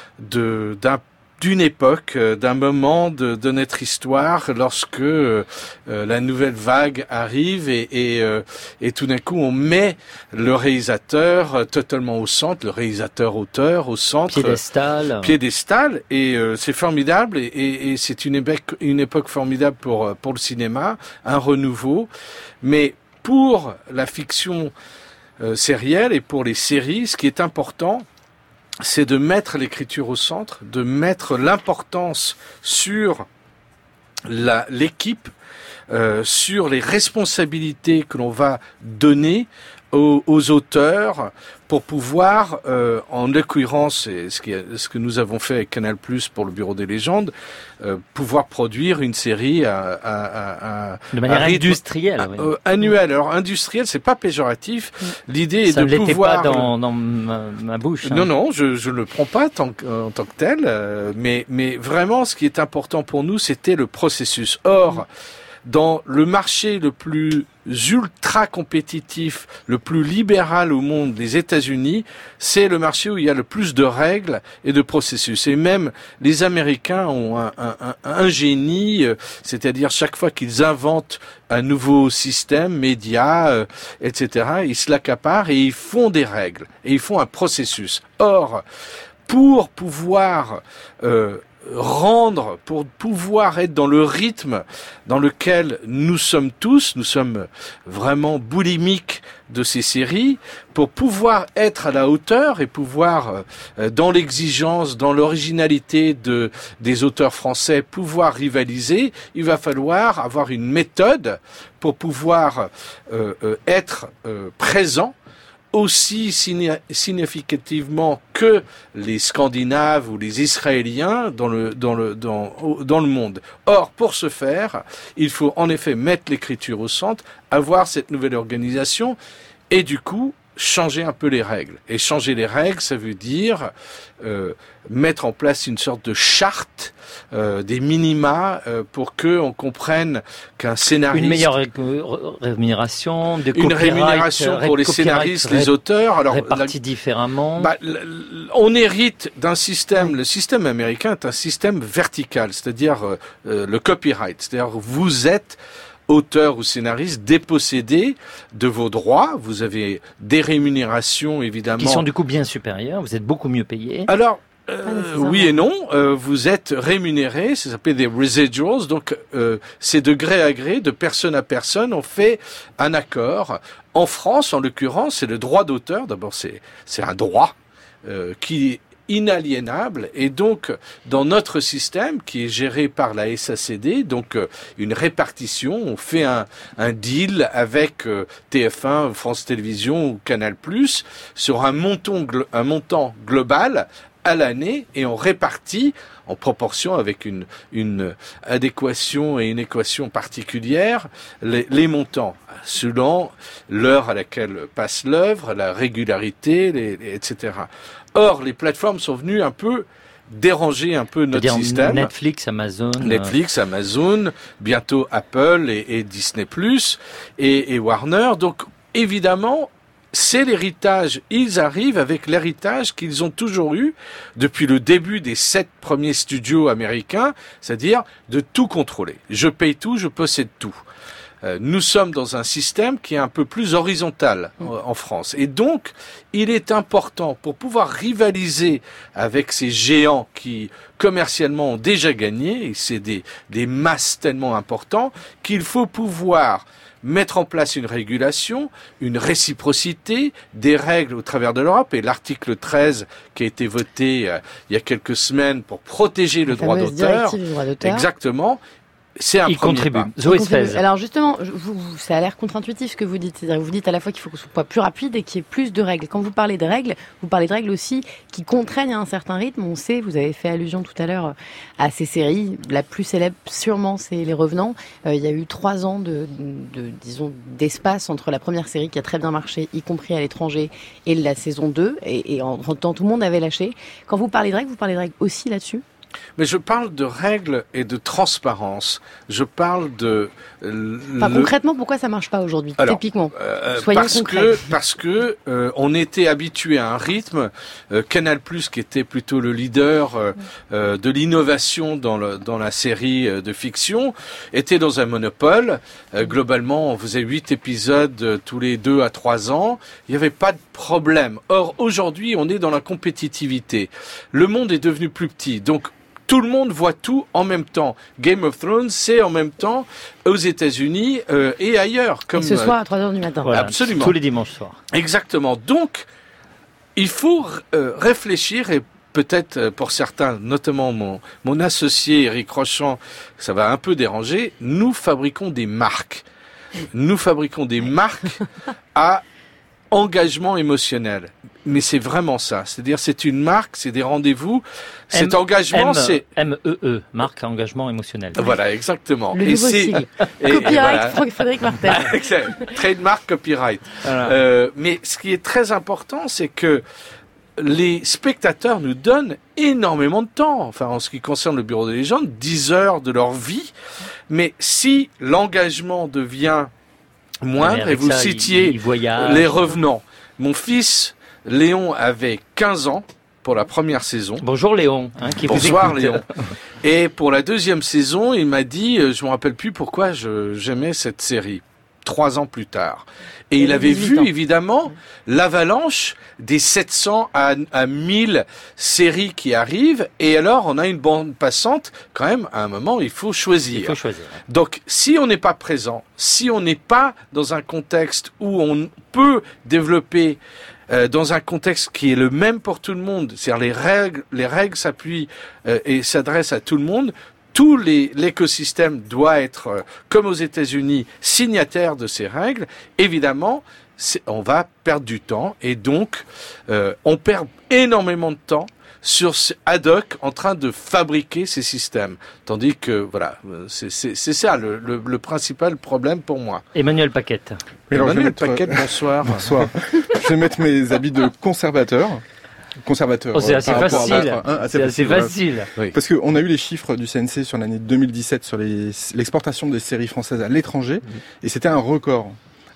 de, d'un d'une époque, d'un moment de, de notre histoire, lorsque euh, la nouvelle vague arrive et, et, euh, et tout d'un coup on met le réalisateur totalement au centre, le réalisateur-auteur au centre, piédestal, euh, piédestal, et euh, c'est formidable et, et, et c'est une époque, une époque formidable pour pour le cinéma, un renouveau, mais pour la fiction euh, sérielle et pour les séries, ce qui est important, c'est de mettre l'écriture au centre, de mettre l'importance sur la, l'équipe, euh, sur les responsabilités que l'on va donner aux, aux auteurs pour pouvoir, euh, en l'occurrence, c'est ce, qui, ce que nous avons fait avec Canal plus pour le Bureau des légendes, euh, pouvoir produire une série à, à, à, à de manière à rythme, industrielle, à, oui. euh, annuelle. Alors industriel, c'est pas péjoratif. L'idée est ça de ne pouvoir. Pas dans, dans ma, ma bouche. Hein. Non, non, je je le prends pas tant que, en tant que tel, euh, mais mais vraiment, ce qui est important pour nous, c'était le processus. Or, mmh. dans le marché le plus ultra compétitif, le plus libéral au monde, les États-Unis, c'est le marché où il y a le plus de règles et de processus. Et même les Américains ont un, un, un, un génie, euh, c'est-à-dire chaque fois qu'ils inventent un nouveau système, média, euh, et cetera, ils se l'accaparent et ils font des règles et ils font un processus. Or, pour pouvoir euh, rendre, pour pouvoir être dans le rythme dans lequel nous sommes tous, nous sommes vraiment boulimiques de ces séries, pour pouvoir être à la hauteur et pouvoir, euh, dans l'exigence, dans l'originalité de, des auteurs français, pouvoir rivaliser, il va falloir avoir une méthode pour pouvoir euh, euh, être euh, présent aussi significativement que les Scandinaves ou les Israéliens dans le dans le dans dans le monde. Or, pour ce faire, il faut en effet mettre l'écriture au centre, avoir cette nouvelle organisation et du coup changer un peu les règles. Et changer les règles, ça veut dire euh, mettre en place une sorte de charte, euh, des minima, euh, pour que on comprenne qu'un scénariste... Une meilleure ré- rémunération, de une rémunération pour les scénaristes, ré- les auteurs. Alors, répartis la, différemment. Bah, l- l- on hérite d'un système, le système américain est un système vertical, c'est-à-dire euh, euh, le copyright, c'est-à-dire vous êtes auteur ou scénariste dépossédé de vos droits, vous avez des rémunérations évidemment... Qui sont du coup bien supérieures, vous êtes beaucoup mieux payé. Alors, Euh, oui et non. Euh, vous êtes rémunéré, ça s'appelle des residuals. Donc, euh, c'est de gré à gré, de personne à personne. On fait un accord. En France, en l'occurrence, c'est le droit d'auteur. D'abord, c'est c'est un droit euh, qui est inaliénable. Et donc, dans notre système, qui est géré par la S A C D, donc euh, une répartition, on fait un, un deal avec euh, T F un, France Télévisions ou Canal plus, sur un montant, un montant global à l'année, et on répartit en proportion avec une, une adéquation et une équation particulière les, les montants selon l'heure à laquelle passe l'œuvre, la régularité, les, les, et cetera. Or, les plateformes sont venues un peu déranger un peu notre système. Netflix, Amazon. Netflix, Amazon, bientôt Apple et, et Disney plus, et, et Warner. Donc, évidemment, c'est l'héritage. Ils arrivent avec l'héritage qu'ils ont toujours eu depuis le début des sept premiers studios américains, c'est-à-dire de tout contrôler. Je paye tout, je possède tout. Euh, nous sommes dans un système qui est un peu plus horizontal en, en France. Et donc, il est important, pour pouvoir rivaliser avec ces géants qui, commercialement, ont déjà gagné, et c'est des, des masses tellement importants, qu'il faut pouvoir mettre en place une régulation, une réciprocité, des règles au travers de l'Europe, et l'article treize qui a été voté euh, il y a quelques semaines pour protéger le droit d'auteur. Exactement. C'est un il premier contribue. pas. Zoé Il contribue. Sfez. Alors justement, vous, vous, ça a l'air contre-intuitif ce que vous dites. C'est-à-dire que vous dites à la fois qu'il faut que ce soit plus rapide et qu'il y ait plus de règles. Quand vous parlez de règles, vous parlez de règles aussi qui contraignent à un certain rythme. On sait, vous avez fait allusion tout à l'heure à ces séries. La plus célèbre, sûrement, c'est Les Revenants. Euh, il y a eu trois ans de, de, disons, d'espace entre la première série qui a très bien marché, y compris à l'étranger, et la saison deux. Et, et en temps, tout le monde avait lâché. Quand vous parlez de règles, vous parlez de règles aussi là-dessus ? Mais je parle de règles et de transparence. Je parle de... Euh, enfin, le... concrètement, pourquoi ça marche pas aujourd'hui, Alors, typiquement euh, Soyons parce concrets. que parce que euh, on était habitué à un rythme. Euh, Canal plus, qui était plutôt le leader euh, euh, de l'innovation dans le dans la série euh, de fiction, était dans un monopole. Euh, globalement, on faisait huit épisodes euh, tous les deux à trois ans. Il n'y avait pas de problème. Or aujourd'hui, on est dans la compétitivité. Le monde est devenu plus petit, donc tout le monde voit tout en même temps. Game of Thrones, c'est en même temps aux États-Unis euh, et ailleurs. Comme et ce soir à trois heures du matin. Voilà, absolument. Tous les dimanches soirs. Exactement. Donc, il faut euh, réfléchir, et peut-être pour certains, notamment mon, mon associé Eric Rochant, ça va un peu déranger, nous fabriquons des marques. Nous fabriquons des marques à engagement émotionnel. Mais c'est vraiment ça. C'est-à-dire, c'est une marque, c'est des rendez-vous. Cet M- engagement, M- c'est... M E E, marque engagement émotionnel. Voilà, exactement. Le et nouveau c'est... sigle. et- et Copyright, voilà. Frédéric Martel. Trademark copyright. Voilà. Euh, mais ce qui est très important, c'est que les spectateurs nous donnent énormément de temps. Enfin, en ce qui concerne le Bureau des légendes, dix heures de leur vie. Mais si l'engagement devient moindre, et vous ça, citiez il, il voyage. Les Revenants. Mon fils Léon avait quinze ans pour la première saison. Bonjour Léon. Hein, qui vous Bonsoir écoute. Léon. Et pour la deuxième saison, il m'a dit, euh, je me rappelle plus pourquoi je, j'aimais cette série. Trois ans plus tard. Et il, Il avait avait dix-huit vu, ans. évidemment, l'avalanche des sept cents à, à mille séries qui arrivent. Et alors, on a une bande passante. Quand même, à un moment, il faut choisir. Il faut choisir. Donc, si on n'est pas présent, si on n'est pas dans un contexte où on peut développer euh, dans un contexte qui est le même pour tout le monde, c'est-à-dire les règles, les règles s'appuient euh, et s'adressent à tout le monde, tout les, l'écosystème doit être, euh, comme aux États-Unis, signataire de ces règles. Évidemment, c'est, on va perdre du temps, et donc euh, on perd énormément de temps sur ce ad hoc en train de fabriquer ces systèmes. Tandis que, voilà, c'est, c'est, c'est ça le, le, le principal problème pour moi. Emmanuel Paquette. Mais alors, je vais Emmanuel mettre- Paquette, bonsoir. Bonsoir. Je vais mettre mes habits de conservateur. Conservateur. Oh, c'est euh, assez par rapport à facile. votre- hein, assez C'est assez voilà. facile. Parce qu'on a eu les chiffres du C N C sur l'année deux mille dix-sept sur les, l'exportation des séries françaises à l'étranger, et c'était un record.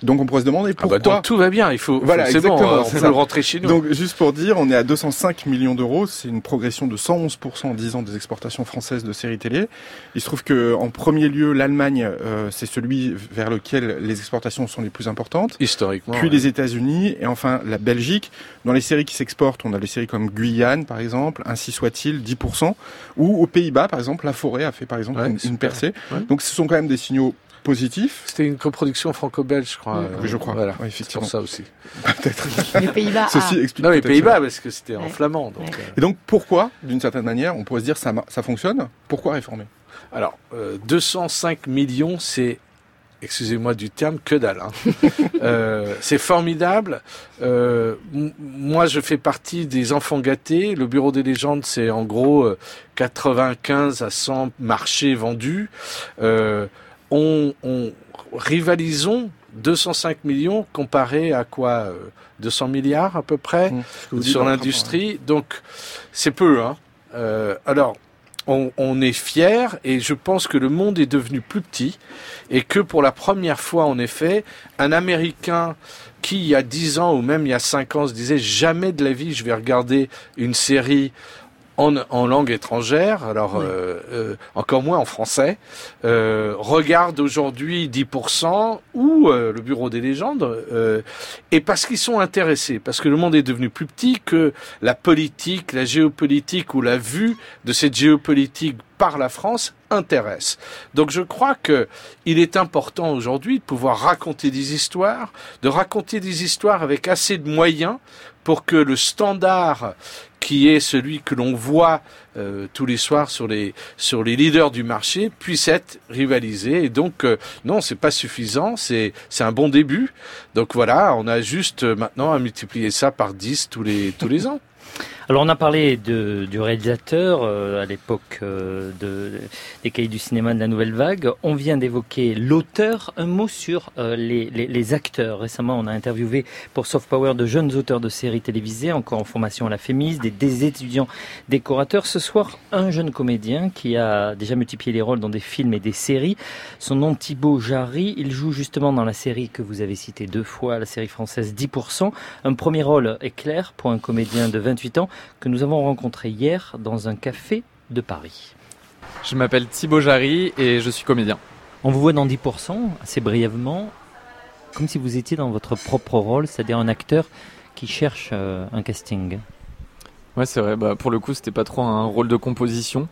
Donc on pourrait se demander pourquoi. Ah bah donc tout va bien, il faut, voilà, faut c'est exactement, bon, on c'est peut ça. rentrer chez nous. Donc juste pour dire, on est à deux cent cinq millions d'euros, c'est une progression de cent onze pour cent en dix ans des exportations françaises de séries télé. Il se trouve que en premier lieu, l'Allemagne, euh, c'est celui vers lequel les exportations sont les plus importantes. Historiquement. Puis ouais. les États-Unis et enfin la Belgique. Dans les séries qui s'exportent, on a des séries comme Guyane par exemple, Ainsi soit-il, dix pour cent. Ou aux Pays-Bas par exemple, La Forêt a fait par exemple Ouais, une, une percée. Ouais. Donc ce sont quand même des signaux positif. C'était une coproduction franco-belge, je crois. Oui, euh, je crois. Voilà, oui, c'est pour ça aussi. Peut-être. Les Pays-Bas. Ceci ah. explique Non, les peut-être Pays-Bas, cela. parce que c'était en Ouais. flamand. Donc, Ouais. euh, Et donc pourquoi, d'une certaine manière, on pourrait se dire ça, ça fonctionne, pourquoi réformer? Alors, euh, deux cent cinq millions, c'est, excusez-moi du terme, que dalle. Hein. euh, c'est formidable. Euh, m- moi, je fais partie des enfants gâtés. Le Bureau des légendes, c'est en gros euh, quatre-vingt-quinze à cent marchés vendus. Euh, on, on rivalisons deux cent cinq millions comparé à quoi, euh, deux cents milliards à peu près Mmh. Ce que vous dites sur dans le l'industrie. Donc, c'est peu. Hein. Euh, alors, on, on est fiers et je pense que le monde est devenu plus petit et que pour la première fois, en effet, un Américain qui, il y a dix ans ou même il y a cinq ans, se disait jamais de la vie je vais regarder une série en, en langue étrangère, alors Oui. euh, euh, encore moins en français, euh, regarde aujourd'hui dix pour cent ou euh, le Bureau des légendes, euh, et parce qu'ils sont intéressés, parce que le monde est devenu plus petit, que la politique, la géopolitique ou la vue de cette géopolitique par la France intéresse. Donc je crois que il est important aujourd'hui de pouvoir raconter des histoires, de raconter des histoires avec assez de moyens pour que le standard qui est celui que l'on voit euh, tous les soirs sur les sur les leaders du marché puisse être rivalisé. Et donc euh, non, c'est pas suffisant, c'est c'est un bon début. Donc voilà, on a juste euh, maintenant à multiplier ça par dix tous les tous les ans. Alors on a parlé de, du réalisateur euh, à l'époque euh, de, des cahiers du cinéma de la Nouvelle Vague. On vient d'évoquer l'auteur. Un mot sur euh, les, les, les acteurs. Récemment, on a interviewé pour Soft Power de jeunes auteurs de séries télévisées, encore en formation à la Fémis, des, des étudiants décorateurs. Ce soir, un jeune comédien qui a déjà multiplié les rôles dans des films et des séries. Son nom, Thibaut Jarry. Il joue justement dans la série que vous avez citée deux fois, la série française dix pour cent. Un premier rôle éclair pour un comédien de vingt-huit ans que nous avons rencontré hier dans un café de Paris. Je m'appelle Thibaut Jarry et je suis comédien. On vous voit dans dix pour cent, assez brièvement, comme si vous étiez dans votre propre rôle, c'est-à-dire un acteur qui cherche euh, un casting. Ouais, c'est vrai. Bah, pour le coup, c'était pas trop un rôle de composition.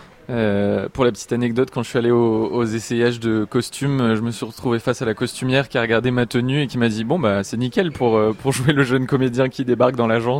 Euh, pour la petite anecdote, quand je suis allé aux, aux essayages de costumes, je me suis retrouvé face à la costumière qui a regardé ma tenue et qui m'a dit « Bon, bah, c'est nickel pour, euh, pour jouer le jeune comédien qui débarque dans l'agence. »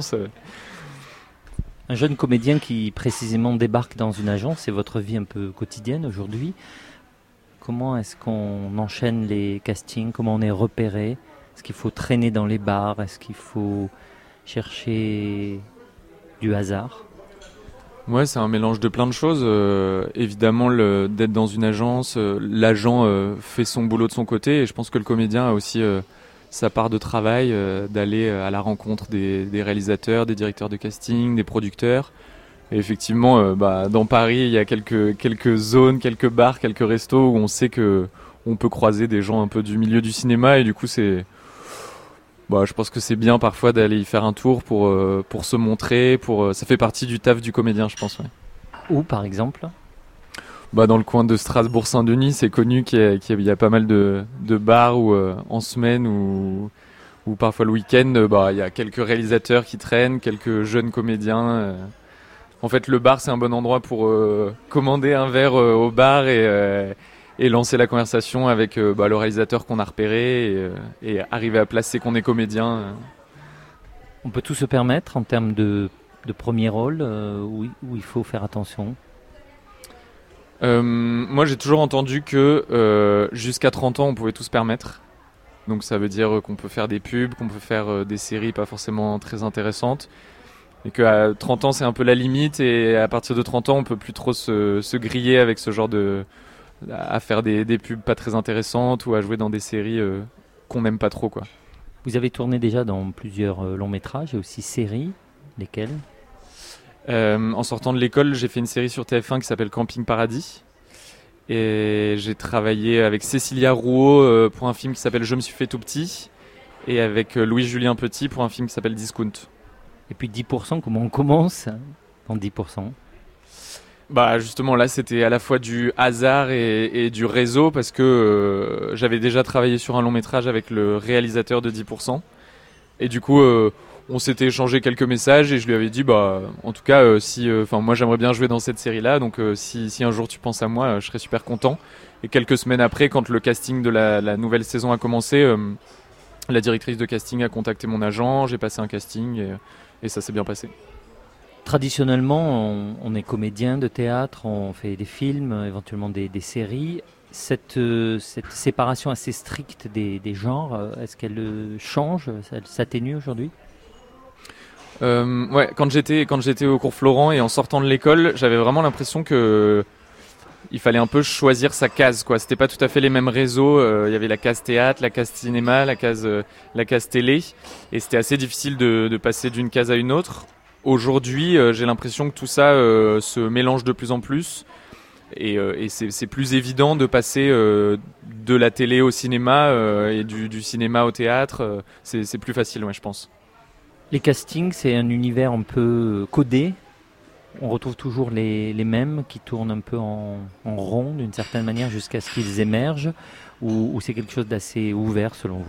Un jeune comédien qui précisément débarque dans une agence, c'est votre vie un peu quotidienne aujourd'hui. Comment est-ce qu'on enchaîne les castings? Comment on est repéré? Est-ce qu'il faut traîner dans les bars? Est-ce qu'il faut chercher du hasard? Ouais, c'est un mélange de plein de choses. Euh, évidemment, le, d'être dans une agence, euh, l'agent euh, fait son boulot de son côté et je pense que le comédien a aussi euh, sa part de travail, euh, d'aller à la rencontre des, des réalisateurs, des directeurs de casting, des producteurs. Et effectivement, euh, bah, dans Paris, il y a quelques, quelques zones, quelques bars, quelques restos où on sait que on peut croiser des gens un peu du milieu du cinéma et du coup, c'est, bah, je pense que c'est bien parfois d'aller y faire un tour pour, euh, pour se montrer, pour, euh, ça fait partie du taf du comédien, je pense. Ouais. Où, par exemple? Bah, dans le coin de Strasbourg-Saint-Denis, c'est connu qu'il y a, qu'il y a pas mal de, de bars où, euh, en semaine ou, ou parfois le week-end, euh, bah, il y a quelques réalisateurs qui traînent, quelques jeunes comédiens. Euh. En fait, le bar, c'est un bon endroit pour euh, commander un verre euh, au bar et, euh, et lancer la conversation avec euh, bah, le réalisateur qu'on a repéré et, euh, et arriver à placer qu'on est comédien. Euh. On peut tout se permettre en termes de, de premier rôle, euh, où, où il faut faire attention? Euh, moi, j'ai toujours entendu que euh, jusqu'à trente ans, on pouvait tout se permettre. Donc ça veut dire qu'on peut faire des pubs, qu'on peut faire euh, des séries pas forcément très intéressantes. Et qu'à trente ans, c'est un peu la limite. Et à partir de trente ans, on peut plus trop se, se griller avec ce genre de... à faire des, des pubs pas très intéressantes ou à jouer dans des séries euh, qu'on n'aime pas trop, quoi. Vous avez tourné déjà dans plusieurs euh, longs métrages et aussi séries. Lesquelles? Euh, en sortant de l'école, j'ai fait une série sur T F un qui s'appelle Camping Paradis. Et j'ai travaillé avec Cécilia Rouault euh, pour un film qui s'appelle Je me suis fait tout petit, et avec euh, Louis-Julien Petit pour un film qui s'appelle Discount. Et puis dix pour cent, comment on commence dans dix pour cent? Bah justement là c'était à la fois du hasard et, et du réseau parce que euh, j'avais déjà travaillé sur un long métrage avec le réalisateur de dix pour cent et du coup euh, on s'était échangé quelques messages et je lui avais dit bah en tout cas euh, si enfin euh, moi j'aimerais bien jouer dans cette série là donc euh, si, si un jour tu penses à moi euh, je serais super content. Et quelques semaines après quand le casting de la, la nouvelle saison a commencé euh, la directrice de casting a contacté mon agent, j'ai passé un casting et, et ça s'est bien passé. Traditionnellement, on, on est comédien de théâtre, on fait des films, éventuellement des, des séries. Cette, euh, cette séparation assez stricte des, des genres, est-ce qu'elle euh, change, elle s'atténue aujourd'hui ? euh, Ouais, quand j'étais, quand j'étais au cours Florent et en sortant de l'école, j'avais vraiment l'impression que il fallait un peu choisir sa case, quoi. C'était pas tout à fait les mêmes réseaux. Il euh, y avait la case théâtre, la case cinéma, la case, euh, la case télé, et c'était assez difficile de, de passer d'une case à une autre. Aujourd'hui, euh, j'ai l'impression que tout ça euh, se mélange de plus en plus et, euh, et c'est, c'est plus évident de passer euh, de la télé au cinéma euh, et du, du cinéma au théâtre. Euh, c'est, c'est plus facile, ouais, je pense. Les castings, c'est un univers un peu codé. On retrouve toujours les, les mêmes qui tournent un peu en, en rond d'une certaine manière jusqu'à ce qu'ils émergent ou, ou c'est quelque chose d'assez ouvert selon vous ?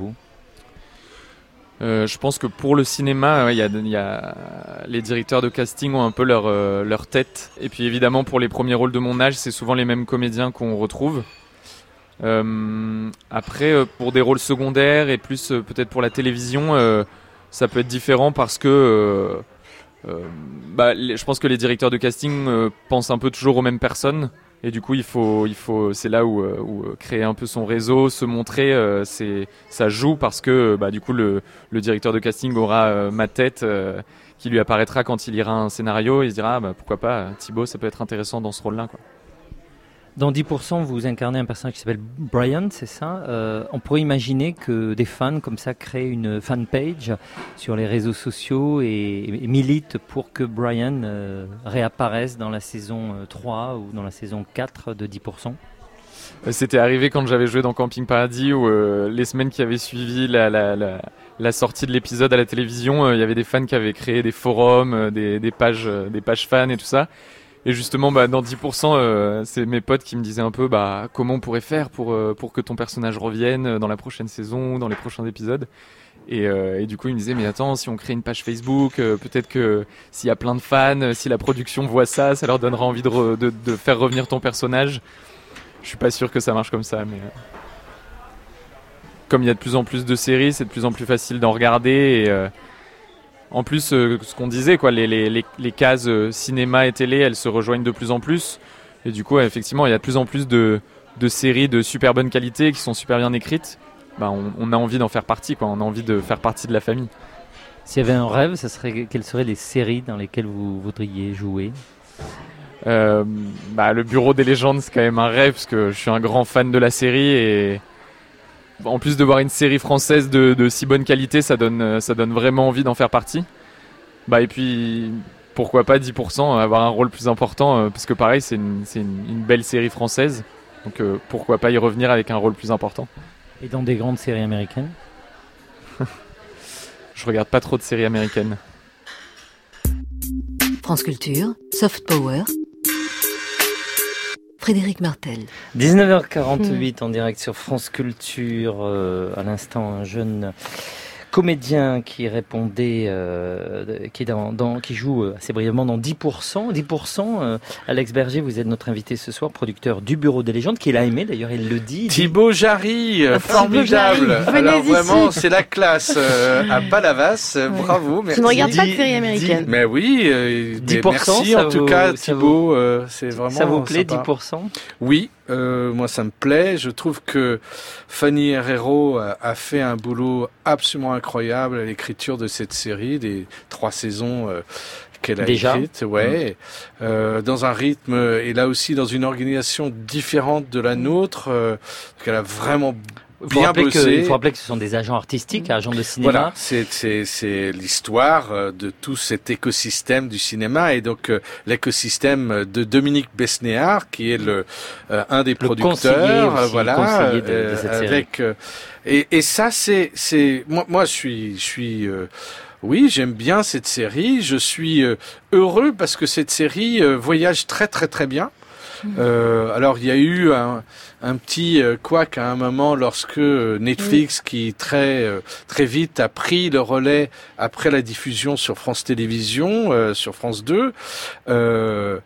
Euh, je pense que pour le cinéma, ouais, y a, y a, les directeurs de casting ont un peu leur, euh, leur tête. Et puis évidemment, pour les premiers rôles de mon âge, c'est souvent les mêmes comédiens qu'on retrouve. Euh, après, euh, pour des rôles secondaires et plus euh, peut-être pour la télévision, euh, ça peut être différent parce que euh, euh, bah, les, je pense que les directeurs de casting euh, pensent un peu toujours aux mêmes personnes. Et du coup, il faut, il faut, c'est là où, où créer un peu son réseau, se montrer, euh, c'est, ça joue parce que bah, du coup, le, le directeur de casting aura euh, ma tête euh, qui lui apparaîtra quand il lira un scénario et il se dira ah, bah, pourquoi pas, Thibaut, ça peut être intéressant dans ce rôle-là, quoi. Dans dix pour cent, vous incarnez un personnage qui s'appelle Brian, c'est ça. euh, On pourrait imaginer que des fans comme ça créent une fanpage sur les réseaux sociaux et, et militent pour que Brian euh, réapparaisse dans la saison trois ou dans la saison quatre de dix pour cent. C'était arrivé quand j'avais joué dans Camping Paradis où euh, les semaines qui avaient suivi la, la, la, la sortie de l'épisode à la télévision, il euh, y avait des fans qui avaient créé des forums, euh, des, des, pages, euh, des pages fans et tout ça. Et justement, bah, dans dix pour cent, euh, c'est mes potes qui me disaient un peu bah, comment on pourrait faire pour, euh, pour que ton personnage revienne dans la prochaine saison, dans les prochains épisodes. Et, euh, et du coup, ils me disaient mais attends, si on crée une page Facebook, euh, peut-être que s'il y a plein de fans, si la production voit ça, ça leur donnera envie de, re, de, de faire revenir ton personnage. Je suis pas sûr que ça marche comme ça, mais... Euh... Comme il y a de plus en plus de séries, c'est de plus en plus facile d'en regarder et... Euh... En plus, euh, ce qu'on disait, quoi, les, les, les, les cases euh, cinéma et télé, elles se rejoignent de plus en plus. Et du coup, ouais, effectivement, il y a de plus en plus de, de séries de super bonne qualité qui sont super bien écrites. Bah, on, on a envie d'en faire partie, quoi. On a envie de faire partie de la famille. S'il y avait un rêve, ça serait, quelles seraient les séries dans lesquelles vous voudriez jouer ? euh, bah, Le Bureau des légendes, c'est quand même un rêve, parce que je suis un grand fan de la série et... En plus de voir une série française de, de si bonne qualité, ça donne, ça donne vraiment envie d'en faire partie. Bah, et puis, pourquoi pas dix pour cent, avoir un rôle plus important, euh, parce que pareil, c'est une, c'est une, une belle série française. Donc euh, pourquoi pas y revenir avec un rôle plus important. Et dans des grandes séries américaines ? Je regarde pas trop de séries américaines. France Culture, Soft Power. Frédéric Martel. dix-neuf heures quarante-huit mmh. en direct sur France Culture. Euh, à l'instant, un jeune comédien qui répondait, euh, qui, est dans, dans, qui joue assez brièvement dans dix pour cent. dix pour cent, euh, Alex Berger, vous êtes notre invité ce soir, producteur du Bureau des légendes, qu'il a aimé, d'ailleurs il le dit. Thibaut Jarry, euh, formidable. Alors vraiment, c'est la classe euh, à Palavas, ouais. Bravo, merci. Tu ne regardes pas de série américaine. Mais oui, euh, dix pour cent, merci en tout vous, cas Thibaut, euh, c'est vraiment ça vous plaît, sympa. dix pour cent? Oui. Euh, moi, ça me plaît. Je trouve que Fanny Herrero a, a fait un boulot absolument incroyable à l'écriture de cette série, des trois saisons euh, qu'elle a Déjà écrites. Ouais, mmh. euh, dans un rythme et là aussi dans une organisation différente de la nôtre. Euh, qu'elle a vraiment Il faut, bien rappeler bossé. que, il faut rappeler que ce sont des agents artistiques, agents de cinéma. Voilà, c'est, c'est, c'est l'histoire de tout cet écosystème du cinéma et donc euh, l'écosystème de Dominique Besnéard qui est le euh, un des le producteurs, conseiller aussi, voilà, conseiller de, de cette euh, série. avec euh, et, et ça c'est c'est moi moi je suis je suis euh, oui, j'aime bien cette série, je suis euh, heureux parce que cette série euh, voyage très très très bien. Euh, alors il y a eu un, un petit euh, couac à un moment lorsque euh, Netflix, qui très euh, très vite a pris le relais après la diffusion sur France Télévisions, euh, sur France deux. Euh,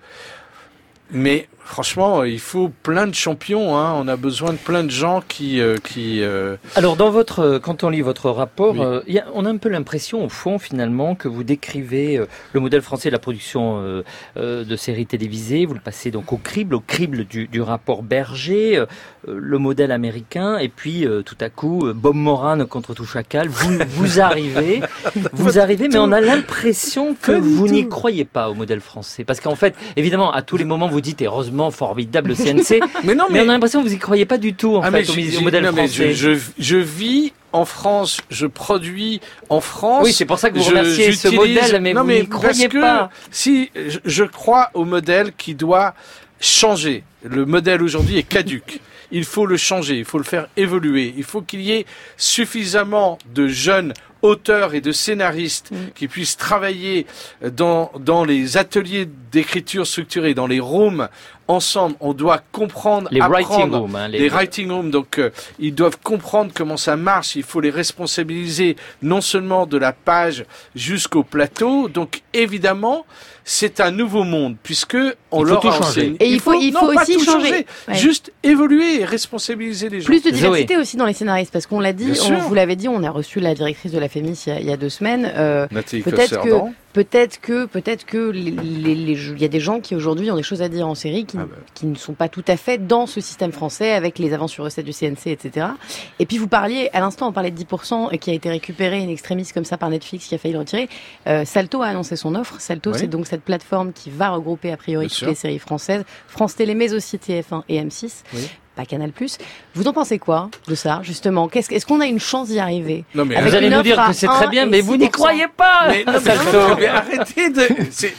mais franchement, il faut plein de champions. Hein. On a besoin de plein de gens qui euh, qui. Euh... Alors, dans votre, quand on lit votre rapport, Oui. euh, y a, on a un peu l'impression, au fond, finalement, que vous décrivez euh, le modèle français de la production euh, euh, de séries télévisées. Vous le passez donc au crible, au crible du, du rapport Berger, euh, le modèle américain, et puis euh, tout à coup, euh, Bob Moran contre tout chacal. Vous vous arrivez, vous arrivez, mais on a l'impression que vous n'y croyez pas au modèle français, parce qu'en fait, évidemment, à tous les moments, vous dites heureusement. Formidable le C N C, mais, non, mais... mais on a l'impression que vous y croyez pas du tout en ah, fait mais au, au modèle non, mais français. Je, je, je vis en France, je produis en France. Oui, c'est pour ça que vous je, remerciez ce modèle, mais non, vous mais n'y croyez que pas. Si je, je crois au modèle qui doit changer. Le modèle aujourd'hui est caduc. Il faut le changer, il faut le faire évoluer. Il faut qu'il y ait suffisamment de jeunes auteurs et de scénaristes mmh. qui puissent travailler dans dans les ateliers d'écriture structurée, dans les rooms ensemble. On doit comprendre, les apprendre, writing rooms, hein, les... les writing rooms. Donc euh, ils doivent comprendre comment ça marche. Il faut les responsabiliser non seulement de la page jusqu'au plateau. Donc évidemment, c'est un nouveau monde puisque on il leur faut a tout enseigné. changer. Et il faut, il faut, non, il faut aussi changer. changer. Ouais. Juste évoluer et responsabiliser les gens. Plus de diversité Zoé. Aussi dans les scénaristes, parce qu'on l'a dit, Bien on sûr. vous l'avait dit, on a reçu la directrice de la Fémis il y a, il y a deux semaines. Euh, Nathalie peut-être que, Kosserdan. peut-être que, peut-être que, les, les, les, il y a des gens qui aujourd'hui ont des choses à dire en série qui, ah bah. qui ne sont pas tout à fait dans ce système français avec les avances sur recettes du C N C, et cetera. Et puis vous parliez, à l'instant, on parlait de dix pour cent et qui a été récupéré in extremis comme ça par Netflix qui a failli le retirer. Euh, Salto a annoncé son offre. Salto, oui. c'est donc cette plateforme qui va regrouper a priori Bien toutes sûr. Les séries françaises, France Télé, mais aussi T F un et M six. Oui. Pas Canal+. Vous en pensez quoi de ça, justement? Qu'est-ce, Est-ce qu'on a une chance d'y arriver? Non, mais vous allez nous dire que c'est très bien, mais vous n'y croyez pas. Mais, non, mais, non, mais arrêtez de... C'est,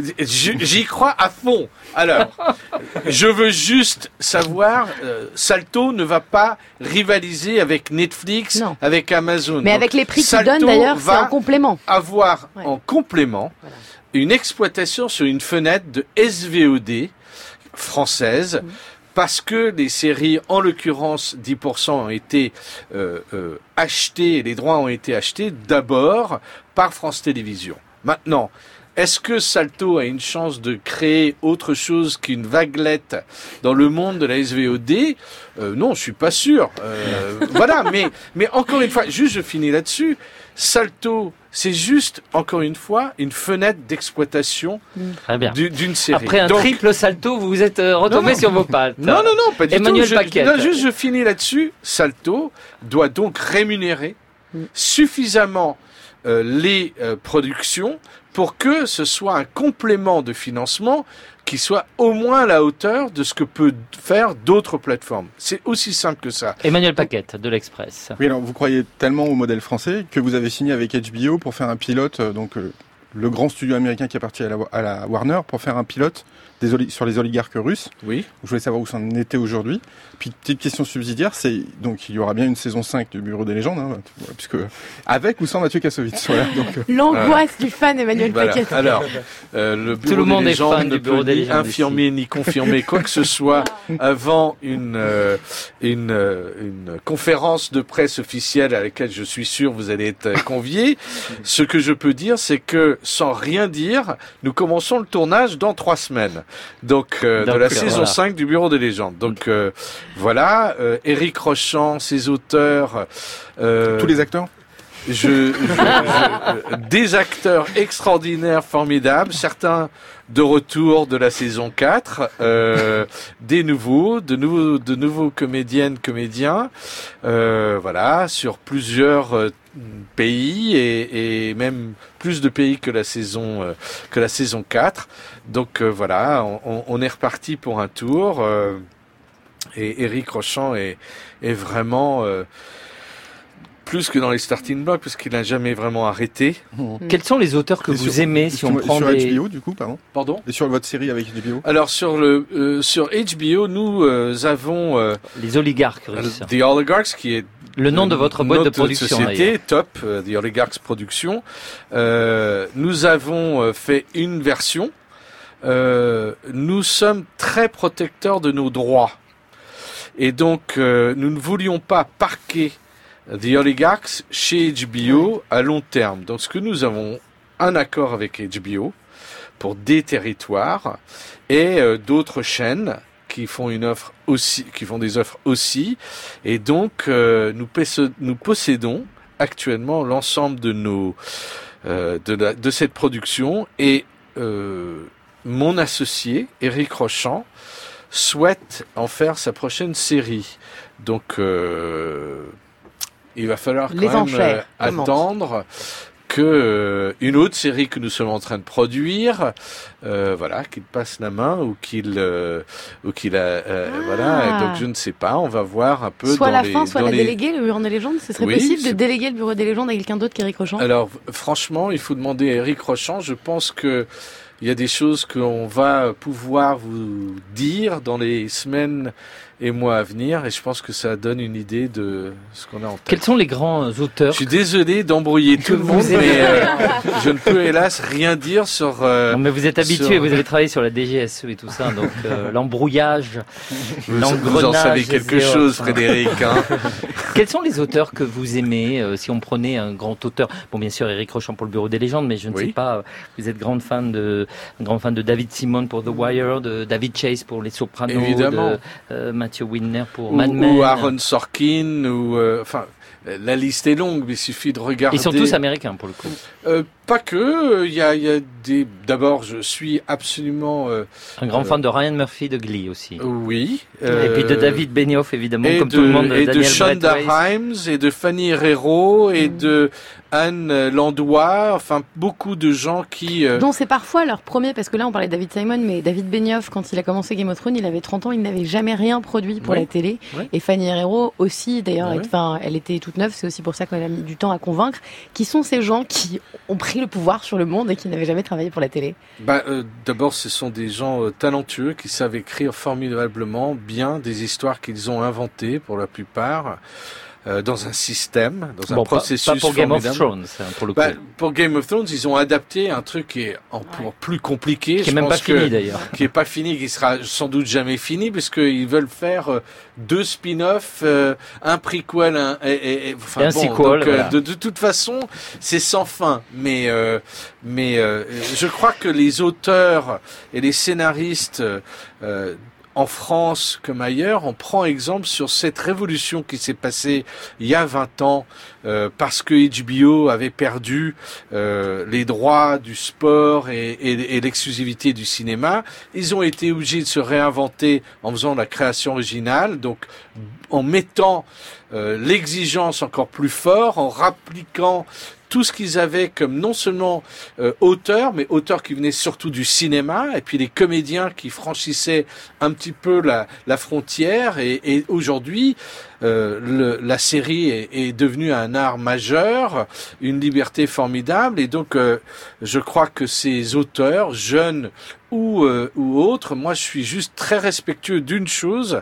j'y crois à fond. Alors, je veux juste savoir, euh, Salto ne va pas rivaliser avec Netflix, non. avec Amazon. Mais donc, avec les prix qu'ils donnent, d'ailleurs, c'est en complément. Avoir ouais. en complément voilà. une exploitation sur une fenêtre de S V O D française, mmh. parce que les séries, en l'occurrence, dix pour cent ont été euh, euh, achetées, les droits ont été achetés d'abord par France Télévisions. Maintenant, est-ce que Salto a une chance de créer autre chose qu'une vaguelette dans le monde de la S V O D? euh, Non, je suis pas sûr. Euh, voilà, mais mais encore une fois, juste je finis là-dessus. Salto, c'est juste, encore une fois, une fenêtre d'exploitation du, d'une série. Après un Donc, triple salto, vous vous êtes euh, retombé non, sur vos pattes. Non, non, non, pas du Emmanuel tout. Emmanuel Paquette. Non, juste je finis là-dessus. Salto doit donc rémunérer mm. suffisamment euh, les euh, productions pour que ce soit un complément de financement qui soit au moins à la hauteur de ce que peut faire d'autres plateformes. C'est aussi simple que ça. Emmanuel Paquette, de l'Express. Oui, alors vous croyez tellement au modèle français que vous avez signé avec H B O pour faire un pilote, donc euh, le grand studio américain qui est parti à la, à la Warner, pour faire un pilote des oli- sur les oligarques russes. Oui. Je voulais savoir où ça en était aujourd'hui. Puis, petite question subsidiaire, c'est, donc, il y aura bien une saison cinq du Bureau des légendes, hein, puisque, avec ou sans Mathieu Kassovitz. Voilà, donc, euh... L'angoisse euh, du fan Emmanuel voilà. Paquette. Alors, euh, le Bureau Tout le des monde légendes est fan ne du Bureau peut des ni légendes infirmer ici. ni confirmer quoi que ce soit avant une, euh, une, euh, une conférence de presse officielle à laquelle je suis sûr vous allez être conviés. Ce que je peux dire, c'est que, sans rien dire, nous commençons le tournage dans trois semaines. Donc, euh, Donc de la saison voilà. cinq du Bureau des légendes. Donc, euh, voilà. Euh, Éric Rochant, ses auteurs... Euh, Tous les acteurs je, je, je, des acteurs extraordinaires, formidables, certains de retour de la saison quatre, euh, des nouveaux, de nouveaux, de nouveaux comédiennes, comédiens, euh, voilà, sur plusieurs euh, pays et, et même plus de pays que la saison euh, que la saison quatre. Donc euh, voilà, on, on est reparti pour un tour. Euh, Et Eric Rochant est, est vraiment euh, plus que dans les starting blocks, parce qu'il n'a jamais vraiment arrêté. Mmh. Quels sont les auteurs que Et vous sur, aimez si sur, on prend sur des... H B O du coup, pardon. Pardon. Et sur votre série avec H B O. Alors sur le euh, sur H B O, nous euh, avons euh, les oligarques russes. The Oligarchs, qui est le nom de votre boîte de production, société, Top, euh, The Oligarchs Productions. Euh, nous avons euh, fait une version. Euh, nous sommes très protecteurs de nos droits. Et donc, euh, nous ne voulions pas parquer The Oligarchs chez H B O à long terme. Donc, ce que nous avons un accord avec H B O pour des territoires et euh, d'autres chaînes qui font une offre aussi, qui font des offres aussi. Et donc, euh, nous, pesse- nous possédons actuellement l'ensemble de nos euh, de, la, de cette production. Et euh, mon associé, Eric Rochant, souhaite en faire sa prochaine série. Donc, euh, il va falloir quand Les même enchères, euh, attendre que euh, une autre série que nous sommes en train de produire, euh, voilà, qu'il passe la main ou qu'il euh, ou qu'il a, euh, Ah. voilà. Et donc, je ne sais pas. On va voir un peu. Soit dans la les, fin, soit dans la les... déléguée, le Bureau des légendes. Ce serait Oui, possible de c'est- déléguer le Bureau des légendes à quelqu'un d'autre qu'Éric Rochant. Alors, franchement, il faut demander à Eric Rochant. Je pense que il y a des choses qu'on va pouvoir vous dire dans les semaines et mois à venir, et je pense que ça donne une idée de ce qu'on a en tête. Quels sont les grands auteurs? Je suis désolé d'embrouiller tout le vous monde, aimez. mais euh, je ne peux hélas rien dire sur... euh, Non, mais vous êtes habitué, sur- vous avez travaillé sur la D G S E et tout ça, donc euh, l'embrouillage, Vous, l'engrenage. vous en savez quelque et chose, autres. Frédéric. Hein. Quels sont les auteurs que vous aimez, euh, si on prenait un grand auteur? Bon, bien sûr, Éric Rochant pour le Bureau des légendes, mais je ne Oui. sais pas, euh, vous êtes grande fan de, grand fan de David Simon pour The Wire, de David Chase pour Les Sopranos, Évidemment. de euh, Matthew Winner pour Ou, Mad Men. ou Aaron Sorkin, ou... euh, enfin, la liste est longue, mais il suffit de regarder... Ils sont tous américains pour le coup. Euh, pas que, il y a, il y a des... D'abord, je suis absolument... euh, Un grand euh, fan de Ryan Murphy de Glee aussi. Oui. Et puis de euh, David Benioff, évidemment, et comme de, tout le monde, et de Daniel Shonda Braithwaite. Rhimes, et de Fanny Herrero, et de Anne Landois, enfin, beaucoup de gens qui... euh, Dont c'est parfois leur premier, parce que là on parlait de David Simon, mais David Benioff, quand il a commencé Game of Thrones, il avait trente ans, il n'avait jamais rien produit pour Oui. la télé. Oui. Et Fanny Herrero aussi, d'ailleurs, Oui. enfin, elle était toute neuve, c'est aussi pour ça qu'elle a mis du temps à convaincre, qui sont ces gens qui ont pris le pouvoir sur le monde et qui n'avaient jamais travaillé pour la télé. Bah, euh, d'abord, ce sont des gens euh, talentueux qui savent écrire formidablement bien des histoires qu'ils ont inventées pour la plupart, euh, dans un système, dans un Bon, pas, processus pas pour Game of formidable. Thrones, hein, pour le coup. Bah, pour Game of Thrones, ils ont adapté un truc qui est encore plus compliqué. qui est Je même pas pense que- fini d'ailleurs. qui est pas fini, qui sera sans doute jamais fini, parce qu'ils veulent faire euh, deux spin-offs, euh, un prequel, un, et, et- et- enfin, Et un bon, sequel, donc, euh, voilà. de, de toute façon, c'est sans fin. Mais, euh, mais euh, je crois que les auteurs et les scénaristes euh, en France comme ailleurs, on prend exemple sur cette révolution qui s'est passée il y a vingt ans euh, parce que H B O avait perdu euh, les droits du sport et, et, et l'exclusivité du cinéma. Ils ont été obligés de se réinventer en faisant la création originale, donc en mettant euh, l'exigence encore plus fort, en rappliquant tout ce qu'ils avaient comme non seulement euh, auteurs, mais auteurs qui venaient surtout du cinéma, et puis les comédiens qui franchissaient un petit peu la, la frontière. Et, et aujourd'hui, euh, le, la série est, est devenue un art majeur, une liberté formidable. Et donc, euh, je crois que ces auteurs, jeunes ou, euh, ou autres, moi je suis juste très respectueux d'une chose.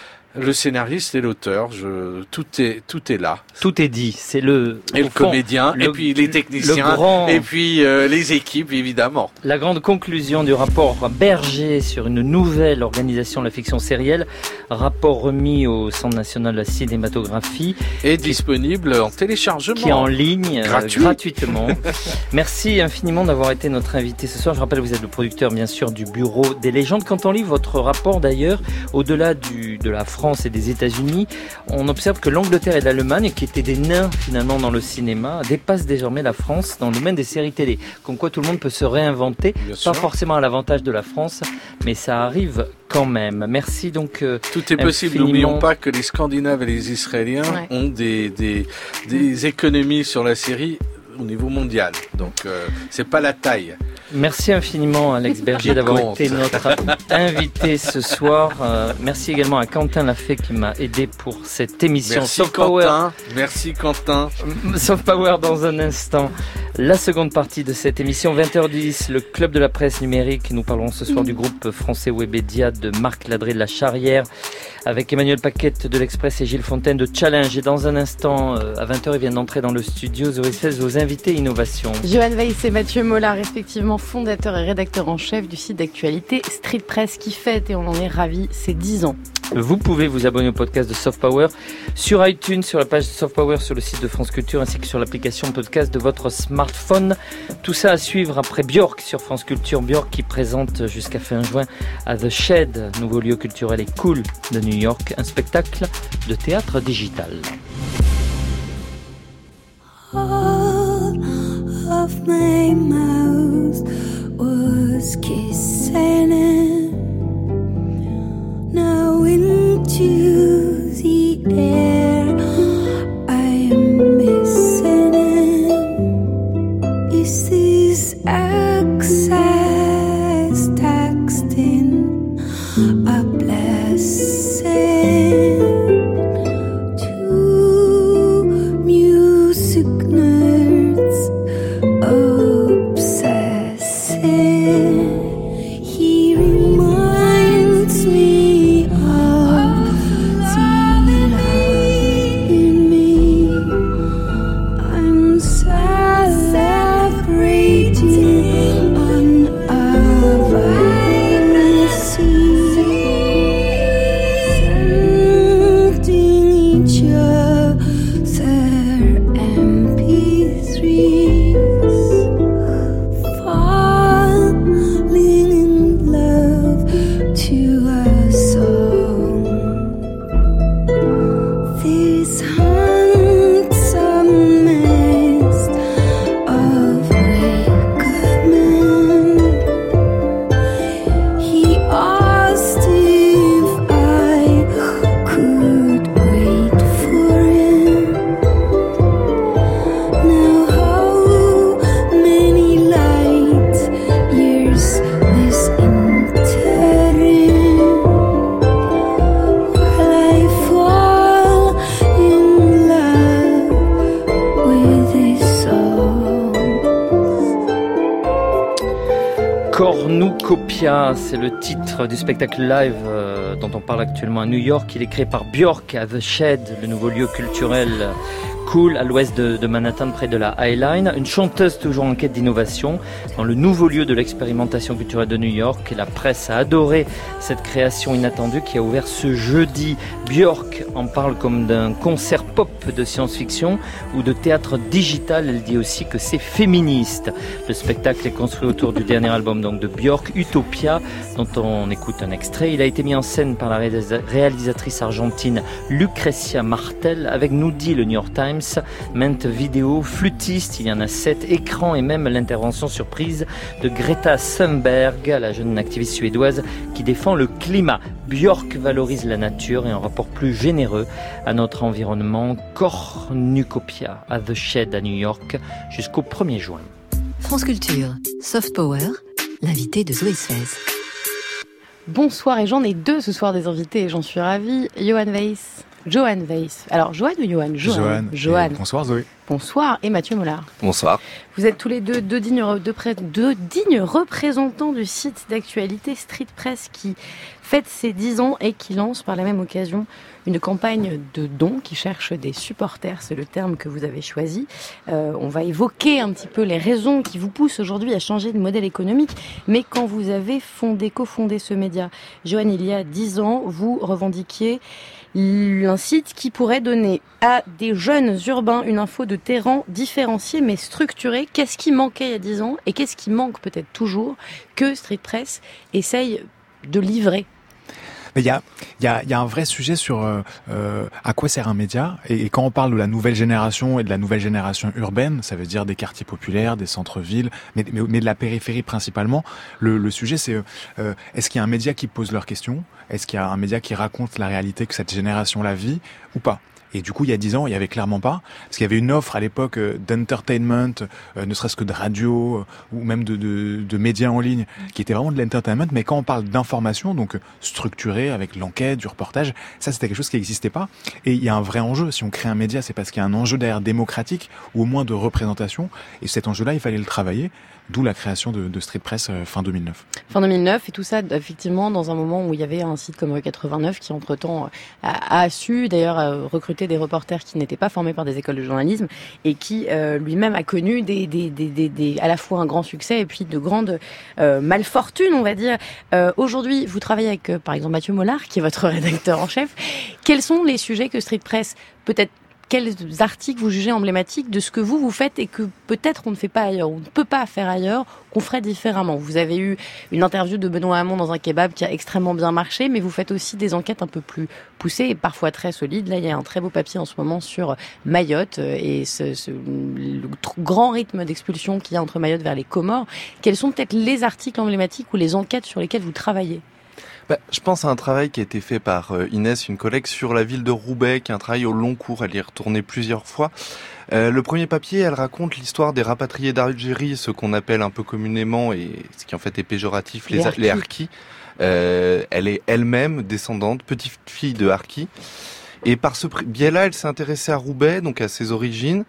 Le scénariste et l'auteur, je, tout est, tout est là. Tout est dit. C'est le, Et au le fond, comédien, le- et puis les techniciens, le grand- et puis euh, les équipes, évidemment. La grande conclusion du rapport Berger sur une nouvelle organisation de la fiction sérielle, rapport remis au Centre national de la cinématographie, Est disponible en téléchargement. qui est en ligne euh, Gratuit. gratuitement. Merci infiniment d'avoir été notre invité ce soir. Je rappelle, vous êtes le producteur, bien sûr, du Bureau des légendes. Quand on lit votre rapport, d'ailleurs, au-delà du, de la France et des États-Unis, on observe que l'Angleterre et l'Allemagne, qui étaient des nains finalement dans le cinéma, dépassent désormais la France dans le domaine des séries télé. Comme quoi tout le monde peut se réinventer, Bien pas sûr. forcément à l'avantage de la France, mais ça arrive quand même. Merci donc. euh, Tout est possible. infiniment. N'oublions pas que les Scandinaves et les Israéliens Ouais. ont des, des, des économies sur la série au niveau mondial. Donc, euh, c'est pas la taille. Merci infiniment Alex Berger d'avoir Compte. été notre invité ce soir. Euh, merci également à Quentin Lafay qui m'a aidé pour cette émission. Merci Soft Quentin. Power. Merci Quentin. Soft Power dans un instant. La seconde partie de cette émission, vingt heures dix, le Club de la presse numérique. Nous parlerons ce soir du groupe français Webedia, de Marc Ladré de la Charrière, avec Emmanuel Paquette de l'Express et Gilles Fontaine de Challenge. Et dans un instant, euh, à vingt heures, ils viennent d'entrer dans le studio Zoé Sfez, vos invités innovation. Johan Weiss et Mathieu Mollard, respectivement fondateurs et rédacteurs en chef du site d'actualité Street Press, qui fête, et on en est ravis, ses dix ans. Vous pouvez vous abonner au podcast de Soft Power sur iTunes, sur la page de Soft Power, sur le site de France Culture, ainsi que sur l'application podcast de votre smartphone. Tout ça à suivre après Björk sur France Culture. Björk qui présente jusqu'à fin juin à The Shed, nouveau lieu culturel et cool de New York, un spectacle de théâtre digital. All of my mouth was kissing him. Now into the air I am missing him. Is this access texting a blessing? To music nerds obsessing, he reminds me of the love in me. I'm celebrating on a vibrant sea, sending each other M P threes, falling in love to a song. This handsome mist of wicked men. He asked if I could wait for him. Now how many light years this interim, while I fall in love with his song. Cornucopia, c'est le titre du spectacle live euh, dont on parle actuellement à New York. Il est créé par Björk à The Shed, le nouveau lieu culturel euh, cool à l'ouest de, de Manhattan, près de la High Line. Une chanteuse toujours en quête d'innovation dans le nouveau lieu de l'expérimentation culturelle de New York. Et la presse a adoré cette création inattendue qui a ouvert ce jeudi. Björk en parle comme d'un concert pop de science-fiction ou de théâtre digital. Elle dit aussi que c'est féministe. Le spectacle est construit autour du dernier album donc de Björk, Utopia, dont on écoute un extrait. Il a été mis en scène par la réalisatrice argentine Lucrecia Martel, avec, nous dit le New York Times, maintes vidéos, flûtistes, il y en a sept, écrans et même l'intervention surprise de Greta Thunberg, la jeune activiste suédoise qui défend le climat. Björk valorise la nature et un rapport plus généreux à notre environnement. Cornucopia à The Shed à New York jusqu'au premier juin. France Culture, Soft Power, l'invité de Zoé Sfez. Bonsoir, et j'en ai deux ce soir des invités et j'en suis ravie. Johan Weiss. Johan Weiss. Alors, Johan ou Johan Johan. Johan. Bonsoir Zoé. Bonsoir, et Mathieu Mollard. Bonsoir. Vous êtes tous les deux deux dignes, deux, deux dignes représentants du site d'actualité Street Press qui fête ses dix ans et qui lance par la même occasion une campagne de dons qui cherche des supporters, c'est le terme que vous avez choisi. Euh, on va évoquer un petit peu les raisons qui vous poussent aujourd'hui à changer de modèle économique. Mais quand vous avez fondé, cofondé ce média, Johan, il y a dix ans, vous revendiquiez un site qui pourrait donner à des jeunes urbains une info de terrain différenciée mais structurée. Qu'est-ce qui manquait il y a dix ans et qu'est-ce qui manque peut-être toujours que Street Press essaye de livrer? Il y a, il y a, il y a un vrai sujet sur euh, euh, à quoi sert un média. Et, et quand on parle de la nouvelle génération et de la nouvelle génération urbaine, ça veut dire des quartiers populaires, des centres-villes, mais, mais, mais de la périphérie principalement. Le, le sujet, c'est euh, est-ce qu'il y a un média qui pose leurs questions? Est-ce qu'il y a un média qui raconte la réalité que cette génération-là vit ou pas? Et du coup, il y a dix ans, il y avait clairement pas, parce qu'il y avait une offre à l'époque euh, d'entertainment, euh, ne serait-ce que de radio euh, ou même de, de, de médias en ligne, qui était vraiment de l'entertainment. Mais quand on parle d'information, donc euh, structurée avec l'enquête, du reportage, ça c'était quelque chose qui n'existait pas. Et il y a un vrai enjeu. Si on crée un média, c'est parce qu'il y a un enjeu derrière démocratique ou au moins de représentation. Et cet enjeu-là, il fallait le travailler. D'où la création de, de Street Press euh, fin deux mille neuf. Fin deux mille neuf, et tout ça, effectivement, dans un moment où il y avait un site comme Rue quatre-vingt-neuf qui, entre-temps, a, a su, d'ailleurs, euh, recruter des reporters qui n'étaient pas formés par des écoles de journalisme et qui, euh, lui-même, a connu des, des, des, des, des, à la fois un grand succès et puis de grandes euh, malfortunes, on va dire. Euh, aujourd'hui, vous travaillez avec, euh, par exemple, Mathieu Mollard, qui est votre rédacteur en chef. Quels sont les sujets que Street Press, peut-être, quels articles vous jugez emblématiques de ce que vous, vous faites et que peut-être on ne fait pas ailleurs, on ne peut pas faire ailleurs, qu'on ferait différemment? Vous avez eu une interview de Benoît Hamon dans un kebab qui a extrêmement bien marché, mais vous faites aussi des enquêtes un peu plus poussées et parfois très solides. Là, il y a un très beau papier en ce moment sur Mayotte et ce, ce le grand rythme d'expulsion qu'il y a entre Mayotte vers les Comores. Quels sont peut-être les articles emblématiques ou les enquêtes sur lesquelles vous travaillez? Bah, je pense à un travail qui a été fait par euh, Inès, une collègue, sur la ville de Roubaix, qui est un travail au long cours, elle y est retournée plusieurs fois. Euh, le premier papier, elle raconte l'histoire des rapatriés d'Algérie, ce qu'on appelle un peu communément, et ce qui en fait est péjoratif, les, les harkis. Euh, elle est elle-même descendante, petite-fille de harkis. Et par ce biais-là, elle s'est intéressée à Roubaix, donc à ses origines.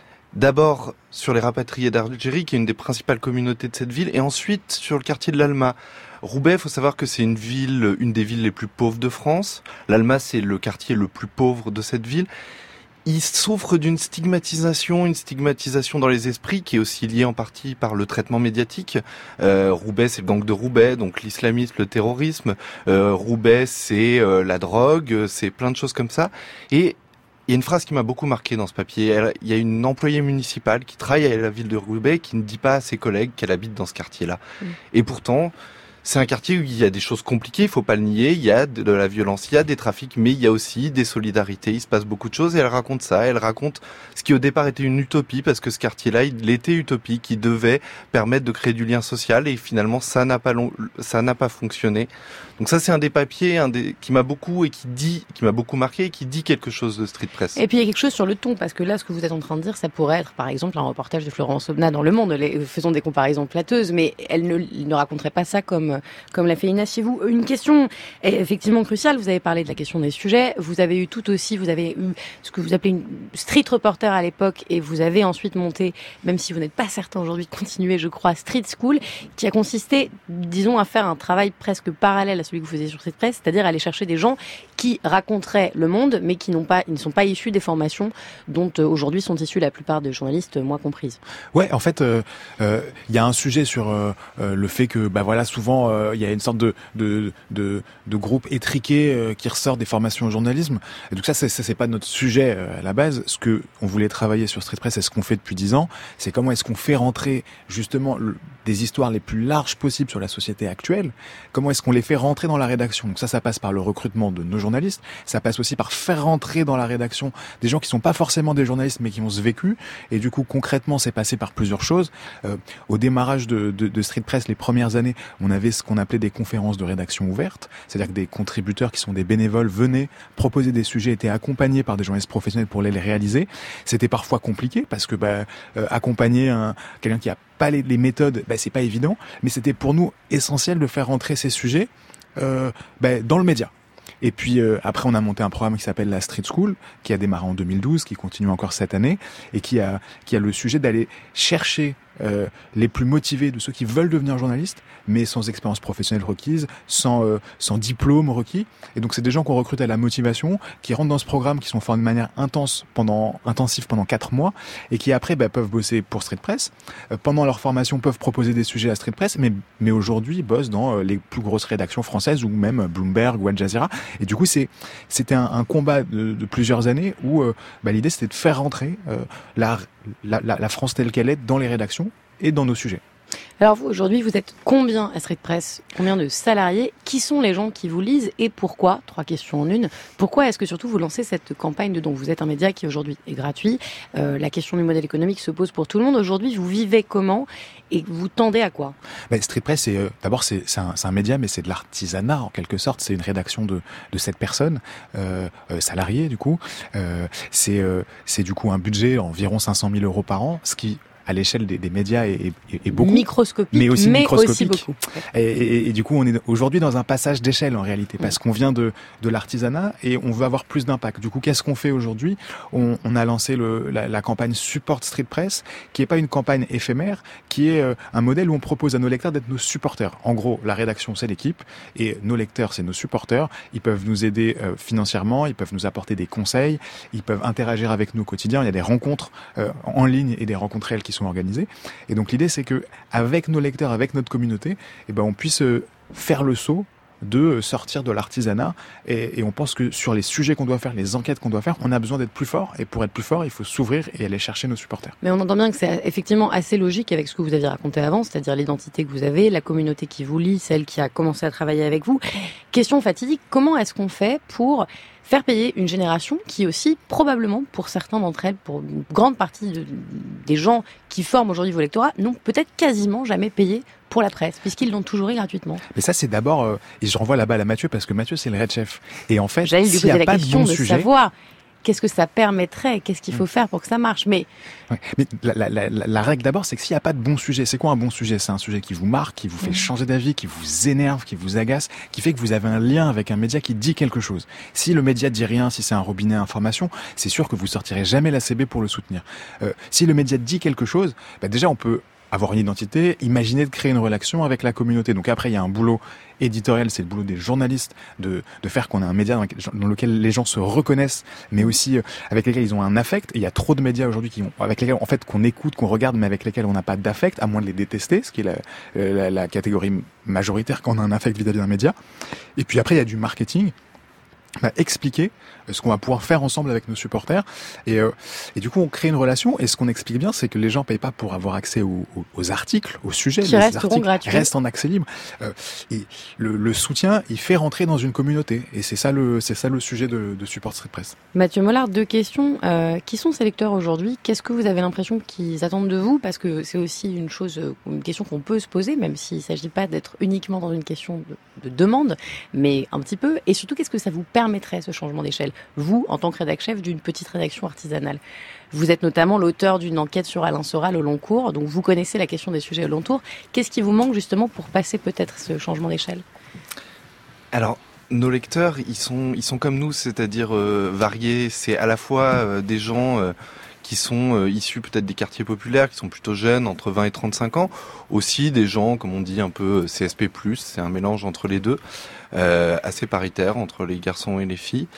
D'abord sur les rapatriés d'Algérie, qui est une des principales communautés de cette ville, et ensuite sur le quartier de l'Alma. Roubaix, il faut savoir que c'est une ville, une des villes les plus pauvres de France. L'Alma, c'est le quartier le plus pauvre de cette ville. Il souffre d'une stigmatisation, une stigmatisation dans les esprits qui est aussi liée en partie par le traitement médiatique. Euh, Roubaix, c'est le gang de Roubaix, donc l'islamisme, le terrorisme. Euh, Roubaix, c'est euh, la drogue, c'est plein de choses comme ça. Et il y a une phrase qui m'a beaucoup marqué dans ce papier. Elle, il y a une employée municipale qui travaille à la ville de Roubaix qui ne dit pas à ses collègues qu'elle habite dans ce quartier-là. Mmh. Et pourtant, c'est un quartier où il y a des choses compliquées, il faut pas le nier, il y a de la violence, il y a des trafics, mais il y a aussi des solidarités, il se passe beaucoup de choses et elle raconte ça, elle raconte ce qui au départ était une utopie, parce que ce quartier-là, il était utopique, il devait permettre de créer du lien social et finalement ça n'a pas long, ça n'a pas fonctionné. Donc ça c'est un des papiers un des, qui m'a beaucoup et qui dit, qui m'a beaucoup marqué et qui dit quelque chose de Street Press. Et puis il y a quelque chose sur le ton, parce que là ce que vous êtes en train de dire, ça pourrait être par exemple un reportage de Florence Aubenas dans Le Monde, les, faisons des comparaisons plateuses, mais elle ne, ne raconterait pas ça comme comme l'a fait Inès chez vous. Une question est effectivement cruciale, vous avez parlé de la question des sujets, vous avez eu tout aussi, vous avez eu ce que vous appelez une street reporter à l'époque, et vous avez ensuite monté, même si vous n'êtes pas certain aujourd'hui de continuer, je crois, Street School, qui a consisté, disons, à faire un travail presque parallèle à celui que vous faisiez sur Street Press, c'est-à-dire aller chercher des gens qui raconteraient le monde, mais qui n'ont pas, ils ne sont pas issus des formations dont euh, aujourd'hui sont issus la plupart des journalistes, moi comprises. Ouais, en fait, il euh, euh, y a un sujet sur euh, euh, le fait que, bah voilà, souvent il euh, y a une sorte de de de, de groupe étriqué euh, qui ressort des formations au journalisme. Et donc ça, c'est, ça, c'est pas notre sujet euh, à la base. Ce que on voulait travailler sur Street Press, et ce qu'on fait depuis dix ans, c'est comment est-ce qu'on fait rentrer justement le, des histoires les plus larges possibles sur la société actuelle. Comment est-ce qu'on les fait rentrer dans la rédaction. Donc ça, ça passe par le recrutement de nos journalistes. Ça passe aussi par faire rentrer dans la rédaction des gens qui sont pas forcément des journalistes, mais qui ont ce vécu. Et du coup, concrètement, c'est passé par plusieurs choses. Euh, au démarrage de, de, de Street Press, les premières années, on avait ce qu'on appelait des conférences de rédaction ouvertes. C'est-à-dire que des contributeurs qui sont des bénévoles venaient proposer des sujets, étaient accompagnés par des journalistes professionnels pour les, les réaliser. C'était parfois compliqué parce que bah, euh, accompagner un, quelqu'un qui a pas les, les méthodes, bah, c'est pas évident. Mais c'était pour nous essentiel de faire rentrer ces sujets euh, bah, dans le média. Et puis euh, après, on a monté un programme qui s'appelle la Street School, qui a démarré en deux mille douze, qui continue encore cette année, et qui a qui a le sujet d'aller chercher euh, les plus motivés de ceux qui veulent devenir journalistes, mais sans expérience professionnelle requise, sans euh, sans diplôme requis. Et donc c'est des gens qu'on recrute à la motivation, qui rentrent dans ce programme, qui sont formés de manière intense pendant intensive pendant quatre mois, et qui après bah, peuvent bosser pour Street Press. Euh, pendant leur formation, peuvent proposer des sujets à Street Press, mais mais aujourd'hui bossent dans euh, les plus grosses rédactions françaises ou même Bloomberg ou Al Jazeera. Et du coup, c'est, c'était un, un combat de, de plusieurs années où euh, bah, l'idée, c'était de faire rentrer euh, la, la, la France telle qu'elle est dans les rédactions et dans nos sujets. Alors vous, aujourd'hui, vous êtes combien à Street Press? Combien de salariés? Qui sont les gens qui vous lisent et pourquoi? Trois questions en une. Pourquoi est-ce que surtout vous lancez cette campagne de don? Vous êtes un média qui aujourd'hui est gratuit. Euh, la question du modèle économique se pose pour tout le monde. Aujourd'hui, vous vivez comment et vous tendez à quoi? Ben, Street Press, c'est, euh, d'abord, c'est, c'est, un, c'est un média, mais c'est de l'artisanat en quelque sorte. C'est une rédaction de, de sept personnes, euh, euh, salariées du coup. Euh, c'est, euh, c'est du coup un budget environ cinq cent mille euros par an, ce qui à l'échelle des, des médias est, est, est beaucoup, microscopique, mais aussi mais microscopique. Aussi beaucoup. Et, et, et du coup, on est aujourd'hui dans un passage d'échelle en réalité, parce qu'on vient de, de l'artisanat et on veut avoir plus d'impact. Du coup, qu'est-ce qu'on fait aujourd'hui? on, on a lancé le, la, la campagne Support Street Press, qui est pas une campagne éphémère, qui est euh, un modèle où on propose à nos lecteurs d'être nos supporters. En gros, la rédaction, c'est l'équipe, et nos lecteurs, c'est nos supporters. Ils peuvent nous aider euh, financièrement, ils peuvent nous apporter des conseils, ils peuvent interagir avec nous au quotidien. Il y a des rencontres euh, en ligne et des rencontres réelles qui sont organisées. Et donc l'idée, c'est que avec nos lecteurs, avec notre communauté, eh ben on puisse faire le saut de sortir de l'artisanat et, et on pense que sur les sujets qu'on doit faire, les enquêtes qu'on doit faire, on a besoin d'être plus fort et pour être plus fort, il faut s'ouvrir et aller chercher nos supporters. Mais on entend bien que c'est effectivement assez logique avec ce que vous aviez raconté avant, c'est-à-dire l'identité que vous avez, la communauté qui vous lit, celle qui a commencé à travailler avec vous. Question fatidique, comment est-ce qu'on fait pour faire payer une génération qui aussi, probablement, pour certains d'entre elles, pour une grande partie de, des gens qui forment aujourd'hui vos lectorats, n'ont peut-être quasiment jamais payé pour la presse, puisqu'ils l'ont toujours eu gratuitement. Mais ça, c'est d'abord, euh, et je renvoie la balle à Mathieu, parce que Mathieu, c'est le Red Chef. Et en fait, j'allais lui s'il poser n'y a la pas question de bon de sujet, savoir qu'est-ce que ça permettrait, qu'est-ce qu'il faut faire pour que ça marche. Mais, ouais. Mais la, la, la, la règle d'abord, c'est que s'il n'y a pas de bon sujet, c'est quoi un bon sujet? C'est un sujet qui vous marque, qui vous fait changer d'avis, qui vous énerve, qui vous agace, qui fait que vous avez un lien avec un média qui dit quelque chose. Si le média dit rien, si c'est un robinet à information, c'est sûr que vous sortirez jamais la C B pour le soutenir. Euh, si le média dit quelque chose, bah déjà on peut avoir une identité, imaginer de créer une relation avec la communauté. Donc après, il y a un boulot éditorial, c'est le boulot des journalistes, de, de faire qu'on a un média dans lequel, dans lequel les gens se reconnaissent, mais aussi euh, avec lesquels ils ont un affect. Et il y a trop de médias aujourd'hui qui ont, avec lesquels, en fait, qu'on écoute, qu'on regarde, mais avec lesquels on n'a pas d'affect, à moins de les détester, ce qui est la, la, la catégorie majoritaire quand on a un affect vis-à-vis d'un média. Et puis après, il y a du marketing. Bah, expliquer ce qu'on va pouvoir faire ensemble avec nos supporters et, euh, et du coup on crée une relation et ce qu'on explique bien c'est que les gens payent pas pour avoir accès aux, aux, aux articles, aux sujets, qui les resteront articles restent en accès libre euh, et le, le soutien il fait rentrer dans une communauté et c'est ça le, c'est ça le sujet de, de Support Street Press. Mathieu Mollard, deux questions. Euh, qui sont ces lecteurs aujourd'hui? Qu'est-ce que vous avez l'impression qu'ils attendent de vous? Parce que c'est aussi une chose, une question qu'on peut se poser, même s'il ne s'agit pas d'être uniquement dans une question de, de demande, mais un petit peu. Et surtout, qu'est-ce que ça vous permettrait, ce changement d'échelle? Vous, en tant que rédac-chef d'une petite rédaction artisanale. Vous êtes notamment l'auteur d'une enquête sur Alain Soral au long cours, donc vous connaissez la question des sujets au long cours. Qu'est-ce qui vous manque justement pour passer peut-être ce changement d'échelle? Alors, nos lecteurs, ils sont, ils sont comme nous, c'est-à-dire euh, variés. C'est à la fois euh, des gens euh, qui sont euh, issus peut-être des quartiers populaires, qui sont plutôt jeunes, entre vingt et trente-cinq ans. Aussi des gens, comme on dit, un peu C S P plus, c'est un mélange entre les deux, euh, assez paritaire entre les garçons et les filles.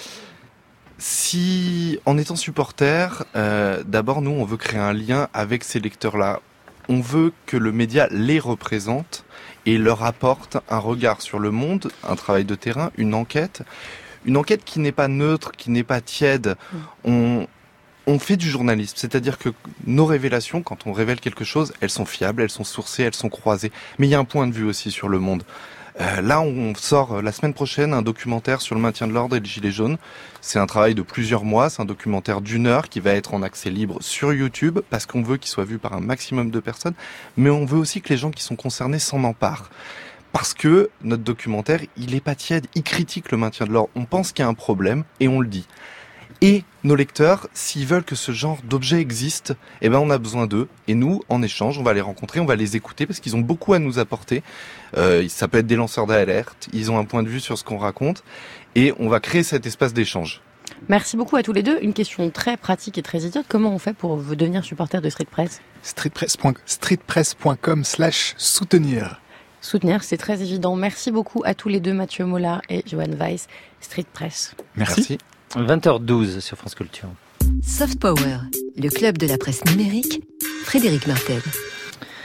Si, en étant supporter, euh, d'abord, nous, on veut créer un lien avec ces lecteurs-là. On veut que le média les représente et leur apporte un regard sur le monde, un travail de terrain, une enquête. Une enquête qui n'est pas neutre, qui n'est pas tiède. On, on fait du journalisme, c'est-à-dire que nos révélations, quand on révèle quelque chose, elles sont fiables, elles sont sourcées, elles sont croisées. Mais il y a un point de vue aussi sur le monde. Euh, là, on sort euh, la semaine prochaine un documentaire sur le maintien de l'ordre et le gilet jaune. C'est un travail de plusieurs mois, c'est un documentaire d'une heure qui va être en accès libre sur YouTube parce qu'on veut qu'il soit vu par un maximum de personnes, mais on veut aussi que les gens qui sont concernés s'en emparent. Parce que notre documentaire, il est pas tiède, il critique le maintien de l'ordre. On pense qu'il y a un problème et on le dit. Et nos lecteurs, s'ils veulent que ce genre d'objet existe, eh ben on a besoin d'eux. Et nous, en échange, on va les rencontrer, on va les écouter parce qu'ils ont beaucoup à nous apporter. Euh, ça peut être des lanceurs d'alerte, ils ont un point de vue sur ce qu'on raconte. Et on va créer cet espace d'échange. Merci beaucoup à tous les deux. Une question très pratique et très idiote. Comment on fait pour devenir supporter de Street Press? streetpress.com slash soutenir. Soutenir, c'est très évident. Merci beaucoup à tous les deux, Mathieu Mollard et Johan Weiss. Street Press. Merci. Merci. vingt heures douze sur France Culture. Soft Power, le club de la presse numérique, Frédéric Martel.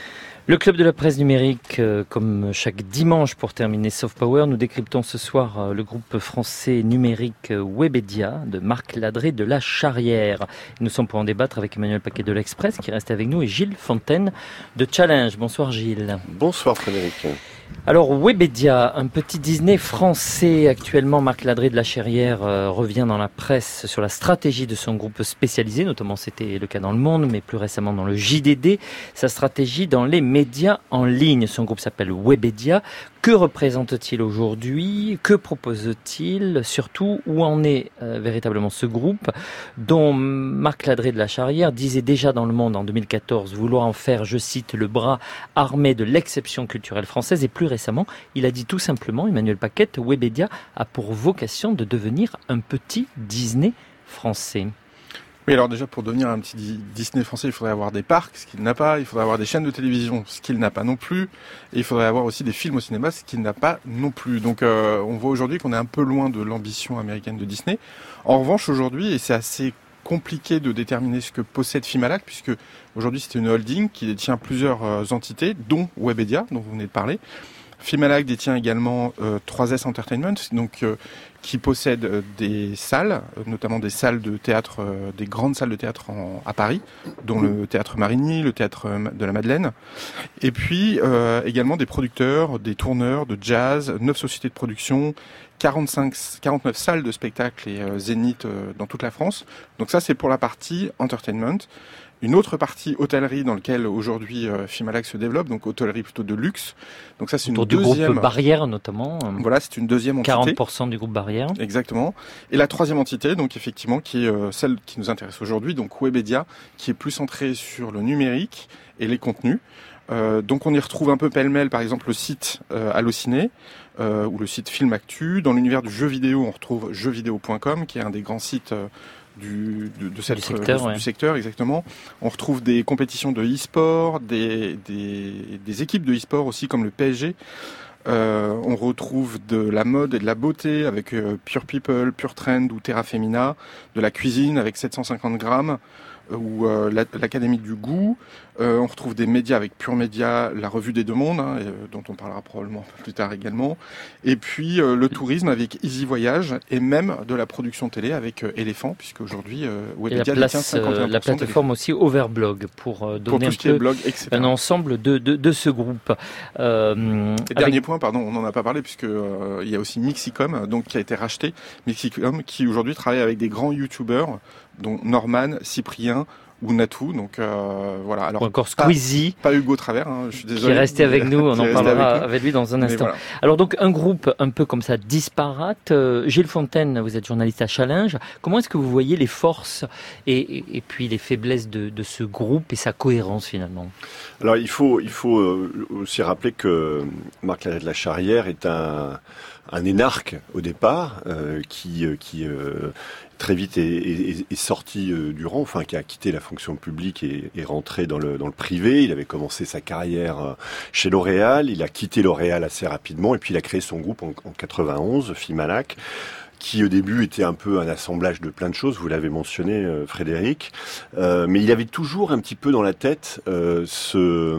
Le club de la presse numérique, euh, comme chaque dimanche pour terminer Soft Power, nous décryptons ce soir euh, le groupe français numérique euh, Webedia de Marc Ladré de la Charrière. Nous sommes pour en débattre avec Emmanuel Paquet de l'Express qui reste avec nous et Gilles Fontaine de Challenge. Bonsoir Gilles. Bonsoir Frédéric. Alors Webedia, un petit Disney français actuellement. Marc Ladré de la Charrière euh, revient dans la presse sur la stratégie de son groupe spécialisé, notamment c'était le cas dans Le Monde, mais plus récemment dans le J D D, sa stratégie dans les médias en ligne. Son groupe s'appelle Webedia. Que représente-t-il aujourd'hui? Que propose-t-il? Surtout, où en est euh, véritablement ce groupe dont Marc Ladré de la Charrière disait déjà dans Le Monde en deux mille quatorze vouloir en faire, je cite, le bras armé de l'exception culturelle française. Et plus récemment, il a dit tout simplement, Emmanuel Paquet, Webedia a pour vocation de devenir un petit Disney français. Oui, alors déjà, pour devenir un petit Disney français, il faudrait avoir des parcs, ce qu'il n'a pas. Il faudrait avoir des chaînes de télévision, ce qu'il n'a pas non plus. Et il faudrait avoir aussi des films au cinéma, ce qu'il n'a pas non plus. Donc, euh, on voit aujourd'hui qu'on est un peu loin de l'ambition américaine de Disney. En revanche, aujourd'hui, et c'est assez compliqué de déterminer ce que possède Filmalac, puisque aujourd'hui, c'est une holding qui détient plusieurs euh, entités, dont Webedia, dont vous venez de parler. Filmalac détient également euh, trois S Entertainment, donc euh, qui possède euh, des salles, euh, notamment des salles de théâtre, euh, des grandes salles de théâtre en, à Paris, dont le théâtre Marigny, le théâtre de la Madeleine, et puis euh, également des producteurs, des tourneurs de jazz, neuf sociétés de production, quarante-cinq, quarante-neuf salles de spectacle et euh, zénith euh, dans toute la France. Donc ça, c'est pour la partie entertainment. Une autre partie hôtellerie dans laquelle aujourd'hui euh, Filmalac se développe, donc hôtellerie plutôt de luxe. Donc ça c'est une Autour deuxième. Du groupe Barrière notamment. Voilà, c'est une deuxième entité. quarante pour cent du groupe Barrière. Exactement. Et la troisième entité, donc effectivement, qui est euh, celle qui nous intéresse aujourd'hui, donc Webedia, qui est plus centrée sur le numérique et les contenus. Euh, donc on y retrouve un peu pêle-mêle, par exemple le site euh, Allociné euh, ou le site Film Actu. Dans l'univers du jeu vidéo, on retrouve jeux vidéo point com, qui est un des grands sites. Euh, Du, de, de cette, du, secteur, du, ouais. du secteur, exactement. On retrouve des compétitions de e-sport, des, des, des équipes de e-sport aussi, comme le P S G. Euh, on retrouve de la mode et de la beauté avec euh, Pure People, Pure Trend ou Terra Femina, de la cuisine avec sept cent cinquante grammes, euh, ou euh, la, l'Académie du goût. Euh, on retrouve des médias avec Pure Média, la Revue des Deux Mondes, hein, et, euh, dont on parlera probablement un peu plus tard également. Et puis euh, le tourisme avec Easy Voyage, et même de la production télé avec euh, Éléphant, puisque aujourd'hui euh, Webedia détient cinquante et un pour cent. La plateforme aussi Overblog pour euh, donner pour un peu blog, un ensemble de, de, de ce groupe. Euh, et avec... Dernier point, pardon, on n'en a pas parlé puisque euh, il y a aussi Mixicom, donc qui a été racheté. Mixicom qui aujourd'hui travaille avec des grands YouTubers, dont Norman, Cyprien ou Natou, donc euh, voilà. Alors ou encore Squeezie, pas, pas Hugo Travers, hein, je suis désolé. Qui est resté avec nous, on en parlera avec, avec lui dans un Mais instant. Voilà. Alors donc un groupe un peu comme ça disparate. Euh, Gilles Fontaine, vous êtes journaliste à Challenge. Comment est-ce que vous voyez les forces et, et, et puis les faiblesses de, de ce groupe et sa cohérence finalement? Alors il faut il faut aussi rappeler que Marc Ladré de la Charrière est un un énarque au départ euh, qui qui euh, très vite est, est, est sorti euh, du rang, enfin qui a quitté la fonction publique et est rentré dans le dans le privé. Il avait commencé sa carrière euh, chez L'Oréal, il a quitté L'Oréal assez rapidement et puis il a créé son groupe en, en quatre-vingt-onze, Filmalac, qui au début était un peu un assemblage de plein de choses, vous l'avez mentionné euh, Frédéric, euh, mais il avait toujours un petit peu dans la tête euh, ce,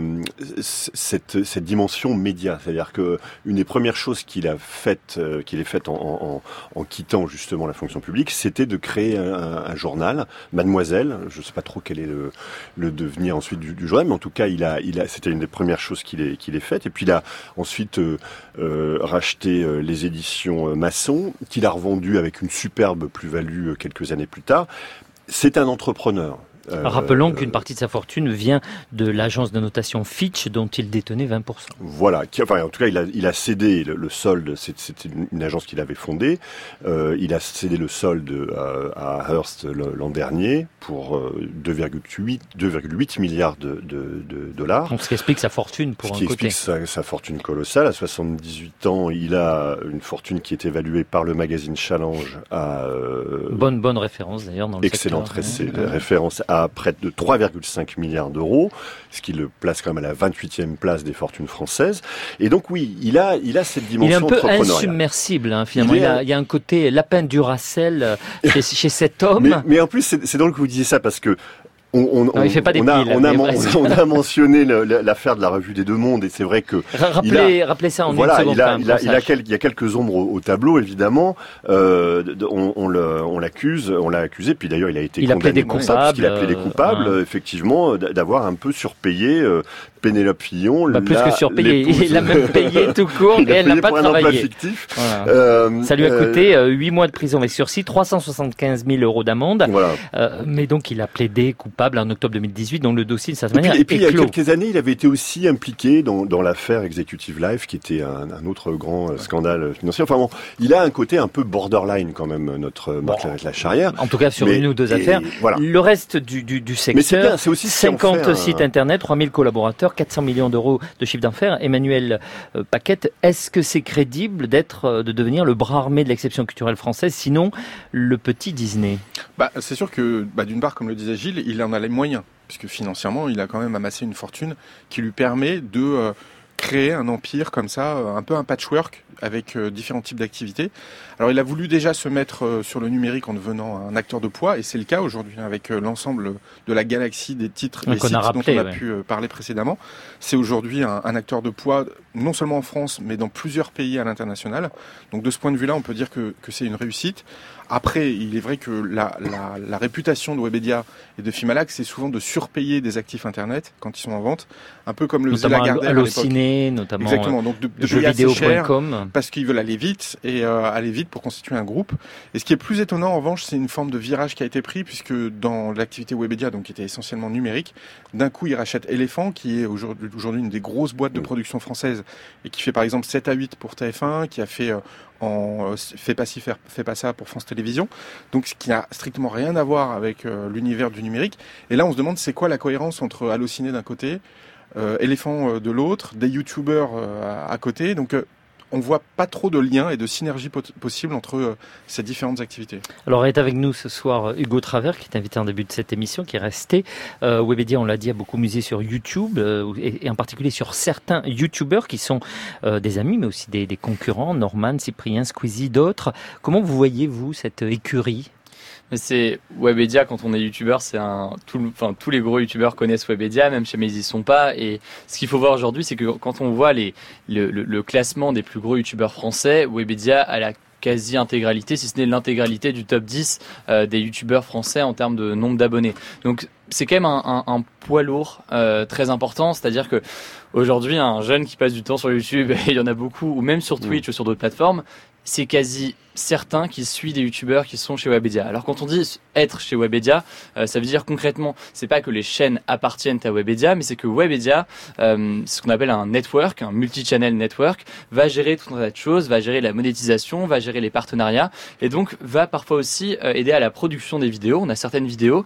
cette, cette dimension média, c'est-à-dire que une des premières choses qu'il a faites, euh, qu'il a faites en, en, en quittant justement la fonction publique, c'était de créer un, un journal, Mademoiselle. Je ne sais pas trop quel est le, le devenir ensuite du, du journal, mais en tout cas, il a, il a, c'était une des premières choses qu'il ait, qu'il ait faites. Et puis il a ensuite euh, euh, racheté euh, les éditions euh, Masson, qu'il a revendu avec une superbe plus-value quelques années plus tard. C'est un entrepreneur. Euh, Rappelons qu'une partie de sa fortune vient de l'agence de notation Fitch dont il détenait vingt pour cent. Voilà, qui, enfin en tout cas il a, il a cédé le, le solde, c'était une, une agence qu'il avait fondée, euh, il a cédé le solde euh, à Hearst l'an dernier pour euh, deux virgule huit milliards de, de, de dollars. Donc ce qui explique sa fortune pour ce un qui côté. explique sa, sa fortune colossale. À soixante-dix-huit ans, il a une fortune qui est évaluée par le magazine Challenge à... Euh, bonne, bonne référence d'ailleurs dans le excellente secteur. Excellente référence à à près de trois virgule cinq milliards d'euros, ce qui le place quand même à la vingt-huitième place des fortunes françaises. Et donc oui, il a, il a cette dimension entrepreneuriale. Il est un peu insubmersible, hein, finalement. Il, il, a, il y a un côté lapin Duracell chez, chez cet homme. Mais, mais en plus, c'est, c'est drôle que vous disiez ça, parce que On, on, non, il fait pas des on, a, piles, on, a, mais on, presque. on a mentionné le, l'affaire de la revue des Deux Mondes et c'est vrai que rappelez, a, rappelez ça en voilà, une seconde. il a, il a, il a quel, il y a quelques ombres au, au tableau évidemment. Euh, on, on, le, on l'accuse, on l'a accusé. Puis d'ailleurs, il a été il condamné pour ça parce qu'il a plaidé euh, coupable, euh, effectivement, d'avoir un peu surpayé euh, Pénélope Fillon. Bah, plus la, que surpayé, l'épouse... il a même payé tout court et elle n'a pas travaillé. Voilà. Euh, ça lui a coûté euh, huit mois de prison avec sursis, trois cent soixante-quinze mille euros d'amende. Voilà. Euh, mais donc il a plaidé coupable en octobre deux mille dix-huit, donc le dossier de cette et manière puis, et puis il y a clos. quelques années, il avait été aussi impliqué dans, dans l'affaire Executive Life, qui était un, un autre grand euh, scandale financier. Enfin bon, il a un côté un peu borderline quand même, notre bon, Marc Lacharrière. En tout cas sur mais, une ou deux et, affaires. Voilà. Le reste du, du, du secteur, mais c'est bien, c'est aussi cinquante fait, sites un... internet, trois mille collaborateurs, quatre cents millions d'euros de chiffre d'affaires. Emmanuel euh, Paquette, est-ce que c'est crédible d'être, euh, de devenir le bras armé de l'exception culturelle française, sinon le petit Disney? Bah, c'est sûr que, bah, d'une part, comme le disait Gilles, il en a les moyens, puisque financièrement, il a quand même amassé une fortune qui lui permet de euh, créer un empire comme ça, un peu un patchwork avec euh, différents types d'activités. Alors il a voulu déjà se mettre euh, sur le numérique en devenant un acteur de poids, et c'est le cas aujourd'hui avec euh, l'ensemble de la galaxie des titres, des sites rappelé, dont on a ouais. pu euh, parler précédemment. C'est aujourd'hui un, un acteur de poids, non seulement en France, mais dans plusieurs pays à l'international. Donc de ce point de vue-là, on peut dire que, que c'est une réussite. Après, il est vrai que la, la, la réputation de Webedia et de Filmalac, c'est souvent de surpayer des actifs Internet quand ils sont en vente, un peu comme le faisait Lagardère à l'époque. Ciné, notamment Exactement, donc de, de payer assez cher parce qu'ils veulent aller vite et euh, aller vite pour constituer un groupe. Et ce qui est plus étonnant, en revanche, c'est une forme de virage qui a été pris, puisque dans l'activité Webedia, donc qui était essentiellement numérique, d'un coup, ils rachètent Elephant, qui est aujourd'hui, aujourd'hui une des grosses boîtes de production française et qui fait par exemple sept à huit pour T F un, qui a fait... Euh, en euh, fait pas ci, fait pas ça pour France Télévisions, donc ce qui n'a strictement rien à voir avec euh, l'univers du numérique. Et là on se demande c'est quoi la cohérence entre Allociné d'un côté, euh, Elephant euh, de l'autre, des youtubeurs euh, à côté, donc euh, on voit pas trop de liens et de synergie po- possible entre euh, ces différentes activités. Alors est avec nous ce soir Hugo Travers, qui est invité en début de cette émission, qui est resté. Euh, Webedia, on l'a dit, a beaucoup misé sur YouTube, euh, et, et en particulier sur certains youtubeurs qui sont euh, des amis, mais aussi des, des concurrents, Norman, Cyprien, Squeezie, d'autres. Comment vous voyez, vous, cette écurie ? Mais c'est Webedia, quand on est youtubeur, c'est un tout, enfin tous les gros youtubeurs connaissent Webedia, même jamais ils y sont pas. Et ce qu'il faut voir aujourd'hui, c'est que quand on voit les le, le, le classement des plus gros youtubeurs français, Webedia a la quasi-intégralité, si ce n'est l'intégralité du top dix euh, des youtubeurs français en termes de nombre d'abonnés. Donc c'est quand même un, un, un poids lourd euh, très important, c'est-à-dire que aujourd'hui un jeune qui passe du temps sur YouTube, et il y en a beaucoup, ou même sur Twitch mmh. ou sur d'autres plateformes, c'est quasi certain qu'il suit des youtubeurs qui sont chez Webedia. Alors quand on dit être chez Webedia, euh, ça veut dire concrètement, c'est pas que les chaînes appartiennent à Webedia, mais c'est que Webedia, euh, ce qu'on appelle un network, un multi-channel network, va gérer tout un tas de choses, va gérer la monétisation, va gérer les partenariats, et donc va parfois aussi euh, aider à la production des vidéos. On a certaines vidéos,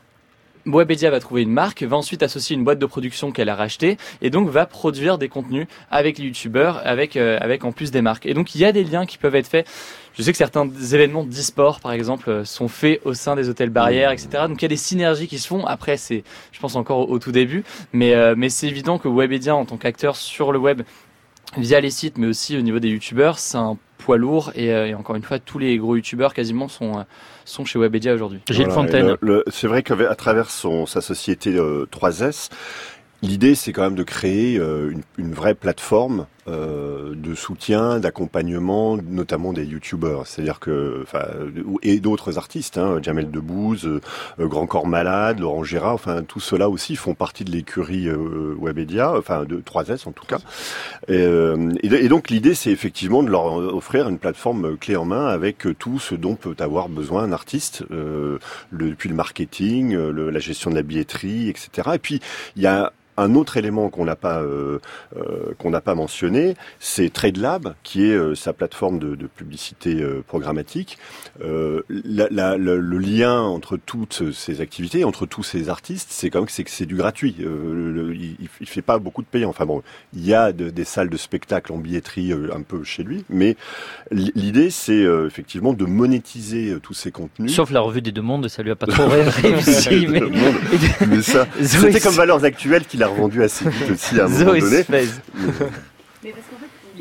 Webedia va trouver une marque, va ensuite associer une boîte de production qu'elle a rachetée et donc va produire des contenus avec les youtubeurs, avec euh, avec en plus des marques. Et donc il y a des liens qui peuvent être faits. Je sais que certains événements d'e-sport, par exemple, sont faits au sein des hôtels barrières, et cetera. Donc il y a des synergies qui se font. Après, c'est, je pense, encore au, au tout début, mais euh, mais c'est évident que Webedia, en tant qu'acteur sur le web, via les sites, mais aussi au niveau des youtubeurs, c'est un poids lourd. Et, euh, et encore une fois, tous les gros youtubeurs quasiment sont euh, sont chez Webedia aujourd'hui. Gilles voilà, Fontaine. Le, le, c'est vrai qu'à travers son sa société euh, trois S, l'idée c'est quand même de créer euh, une, une vraie plateforme euh, de soutien, d'accompagnement, notamment des youtubeurs. C'est-à-dire que, enfin, et d'autres artistes, hein, Jamel Debbouze, euh, Grand Corps Malade, Laurent Gérard, enfin, tout cela aussi font partie de l'écurie euh, Webedia, enfin de trois S en tout cas. Et, euh, et, et donc l'idée, c'est effectivement de leur offrir une plateforme clé en main avec tout ce dont peut avoir besoin un artiste, euh, le, depuis le marketing, le, la gestion de la billetterie, et cetera. Et puis il y a un autre élément qu'on n'a pas euh, euh, qu'on n'a pas mentionné, c'est TradeLab, qui est euh, sa plateforme de, de publicité euh, programmatique. Euh, la, la, le, le lien entre toutes ces activités, entre tous ces artistes, c'est quand même que c'est, que c'est du gratuit. Euh, le, il, il fait pas beaucoup de payants. Enfin bon, il y a de, des salles de spectacle en billetterie euh, un peu chez lui, mais l'idée c'est euh, effectivement de monétiser euh, tous ces contenus. Sauf la revue des Deux Mondes, ça lui a pas trop réussi. mais... mais ça, c'était comme Valeurs Actuelles qu'il a revendu assez vite aussi à un moment donné. Mais...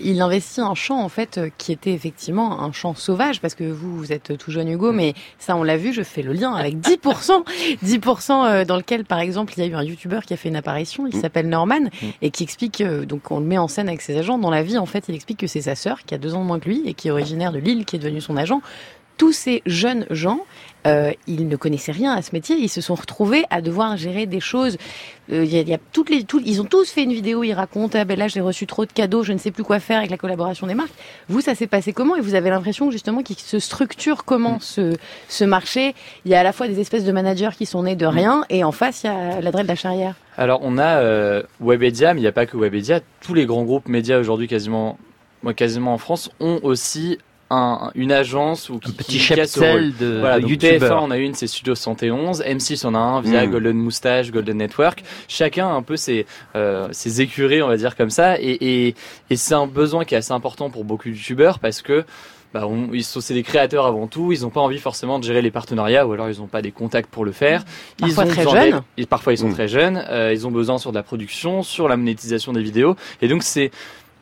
il investit un champ en fait euh, qui était effectivement un champ sauvage, parce que vous, vous êtes tout jeune Hugo, mais ça on l'a vu, je fais le lien avec dix pour cent, dix pour cent euh, dans lequel par exemple il y a eu un youtubeur qui a fait une apparition, il s'appelle Norman, et qui explique, euh, donc on le met en scène avec ses agents, dans la vie en fait il explique que c'est sa sœur qui a deux ans de moins que lui et qui est originaire de Lille, qui est devenue son agent. Tous ces jeunes gens, euh, ils ne connaissaient rien à ce métier, ils se sont retrouvés à devoir gérer des choses. Euh, y a, y a toutes les, tout, ils ont tous fait une vidéo, ils racontent ah ben là j'ai reçu trop de cadeaux, je ne sais plus quoi faire avec la collaboration des marques. Vous, ça s'est passé comment? Et vous avez l'impression justement qu'il se structure comment ce, ce marché? Il y a à la fois des espèces de managers qui sont nés de rien, et en face il y a l'Adresse de la Charrière. Alors on a euh, Webedia, mais il n'y a pas que Webedia. Tous les grands groupes médias aujourd'hui, quasiment, moi, quasiment en France, ont aussi Un, une agence ou qui, un petit qui cheptel de, voilà, de donc youtubeurs. T F un, on a une, c'est Studio soixante et onze, M six on a un via mmh. Golden Moustache, Golden Network. Chacun a un peu ses, euh, ses écuries, on va dire comme ça, et, et, et c'est un besoin qui est assez important pour beaucoup de youtubeurs parce que bah, on, ils sont, c'est des créateurs avant tout, ils n'ont pas envie forcément de gérer les partenariats, ou alors ils n'ont pas des contacts pour le faire. Ils parfois ont très jeunes. Et parfois ils sont mmh. très jeunes, euh, ils ont besoin sur de la production, sur la monétisation des vidéos, et donc c'est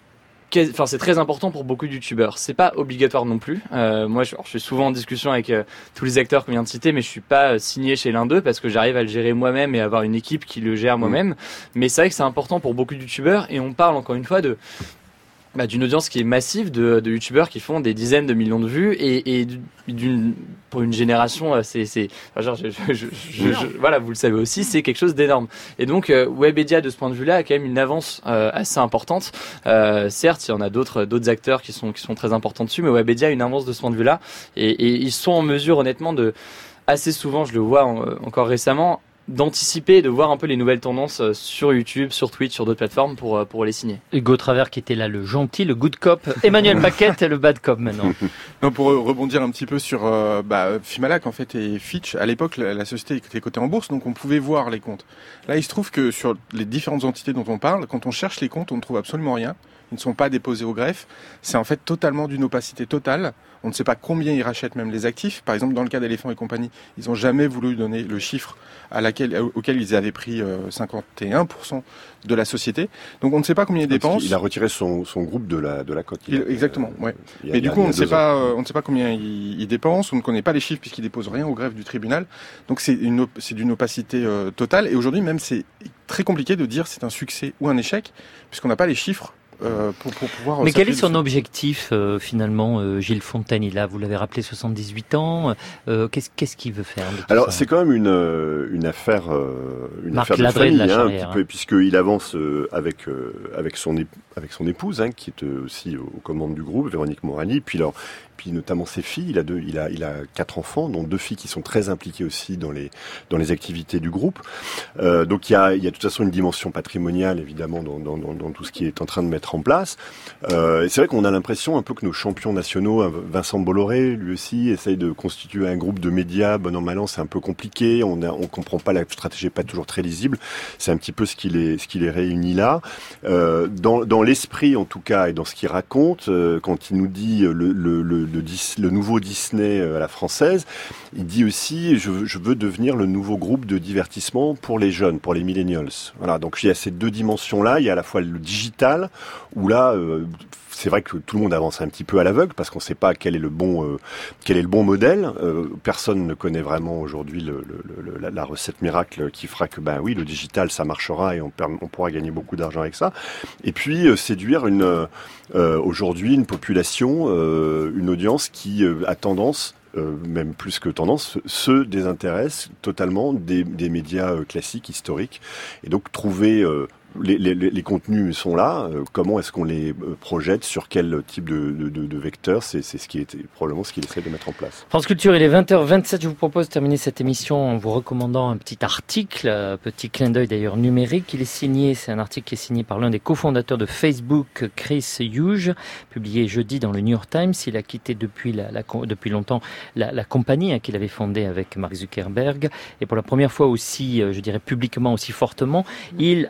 Enfin, c'est très important pour beaucoup de youtubeurs. C'est pas obligatoire non plus. Euh, moi, je, alors, je suis souvent en discussion avec euh, tous les acteurs qu'on vient de citer, mais je suis pas euh, signé chez l'un d'eux parce que j'arrive à le gérer moi-même et avoir une équipe qui le gère moi-même. Mmh. Mais c'est vrai que c'est important pour beaucoup de youtubeurs, et on parle encore une fois de bah, d'une audience qui est massive de, de youtubeurs qui font des dizaines de millions de vues, et, et d'une, pour une génération, c'est, c'est, enfin, genre, je, je, je, je, je, voilà, vous le savez aussi, c'est quelque chose d'énorme. Et donc, euh, Webedia, de ce point de vue-là, a quand même une avance euh, assez importante. Euh, certes, il y en a d'autres, d'autres acteurs qui sont, qui sont très importants dessus, mais Webedia a une avance de ce point de vue-là, et, et ils sont en mesure, honnêtement, de, assez souvent, je le vois en, encore récemment, d'anticiper, de voir un peu les nouvelles tendances sur YouTube, sur Twitch, sur d'autres plateformes pour, pour les signer. Hugo Travers qui était là, le gentil, le good cop. Emmanuel Paquette, le bad cop maintenant. Non, pour rebondir un petit peu sur euh, bah, Fimalac en fait et Fitch, à l'époque la, la société était cotée en bourse, donc on pouvait voir les comptes. Là, il se trouve que sur les différentes entités dont on parle, quand on cherche les comptes, on ne trouve absolument rien. Ils ne sont pas déposés au greffe. C'est en fait totalement d'une opacité totale. On ne sait pas combien ils rachètent même les actifs. Par exemple, dans le cas d'Éléphant et compagnie, ils n'ont jamais voulu donner le chiffre à laquelle, auquel ils avaient pris cinquante et un pour cent de la société. Donc on ne sait pas combien ils dépensent. Il a retiré son, son groupe de la, de la cote. Il, exactement, ouais. Il a, Mais du a, coup, on ne, sait pas, ans. on ne sait pas combien ils, ils dépensent, on ne connaît pas les chiffres puisqu'ils déposent rien au greffe du tribunal. Donc c'est, une, c'est d'une opacité euh, totale. Et aujourd'hui, même, c'est très compliqué de dire c'est un succès ou un échec, puisqu'on n'a pas les chiffres. Euh, pour, pour pouvoir Mais quel est son dessus. objectif euh, finalement, euh, Gilles Fontaine? Il a, vous l'avez rappelé, soixante-dix-huit ans. Euh, qu'est-ce, qu'est-ce qu'il veut faire de tout Alors ça c'est quand même une une affaire euh, une Marc affaire de Ladré famille, de la hein, un Charrière, petit peu, hein. puisqu'il avance euh, avec euh, avec son ép- avec son épouse, hein, qui est euh, aussi aux commandes du groupe, Véronique Morani, puis alors puis notamment ses filles. Il a deux, il a, il a quatre enfants, dont deux filles qui sont très impliquées aussi dans les dans les activités du groupe. Euh, donc il y a, il y a de toute façon une dimension patrimoniale évidemment dans, dans, dans, dans tout ce qui est en train de mettre en place. Euh, et c'est vrai qu'on a l'impression un peu que nos champions nationaux, Vincent Bolloré, lui aussi, essaye de constituer un groupe de médias. Bon an mal an, c'est un peu compliqué. On a, on comprend pas, la stratégie n'est pas toujours très lisible. C'est un petit peu ce qui les, ce qui les réunit là. Euh, dans, dans l'esprit en tout cas et dans ce qu'il raconte, euh, quand il nous dit le, le, le Le, le nouveau Disney à la française, il dit aussi je, je veux devenir le nouveau groupe de divertissement pour les jeunes, pour les millennials. Voilà, donc il y a ces deux dimensions-là. Il y a à la fois le digital, où là, euh, c'est vrai que tout le monde avance un petit peu à l'aveugle parce qu'on ne sait pas quel est le bon, euh, quel est le bon modèle. Euh, personne ne connaît vraiment aujourd'hui le, le, le, la, la recette miracle qui fera que ben oui, le digital ça marchera et on, per, on pourra gagner beaucoup d'argent avec ça. Et puis euh, séduire une euh, aujourd'hui une population, euh, une audience qui euh, a tendance Euh, même plus que tendance, se désintéressent totalement des, des médias euh, classiques, historiques. Et donc trouver euh, les, les, les contenus sont là. Euh, comment est-ce qu'on les euh, projette, sur quel type de, de, de, de vecteur? C'est, c'est ce qui est probablement ce qu'il essaie de mettre en place. France Culture, il est vingt heures vingt-sept. Je vous propose de terminer cette émission en vous recommandant un petit article, un petit clin d'œil d'ailleurs numérique. Il est signé, c'est un article qui est signé par l'un des cofondateurs de Facebook, Chris Hughes, publié jeudi dans le New York Times. Il a quitté depuis, la, la, depuis longtemps la, la compagnie hein, qu'il avait fondée avec Mark Zuckerberg. Et pour la première fois aussi, euh, je dirais publiquement aussi fortement, il attaque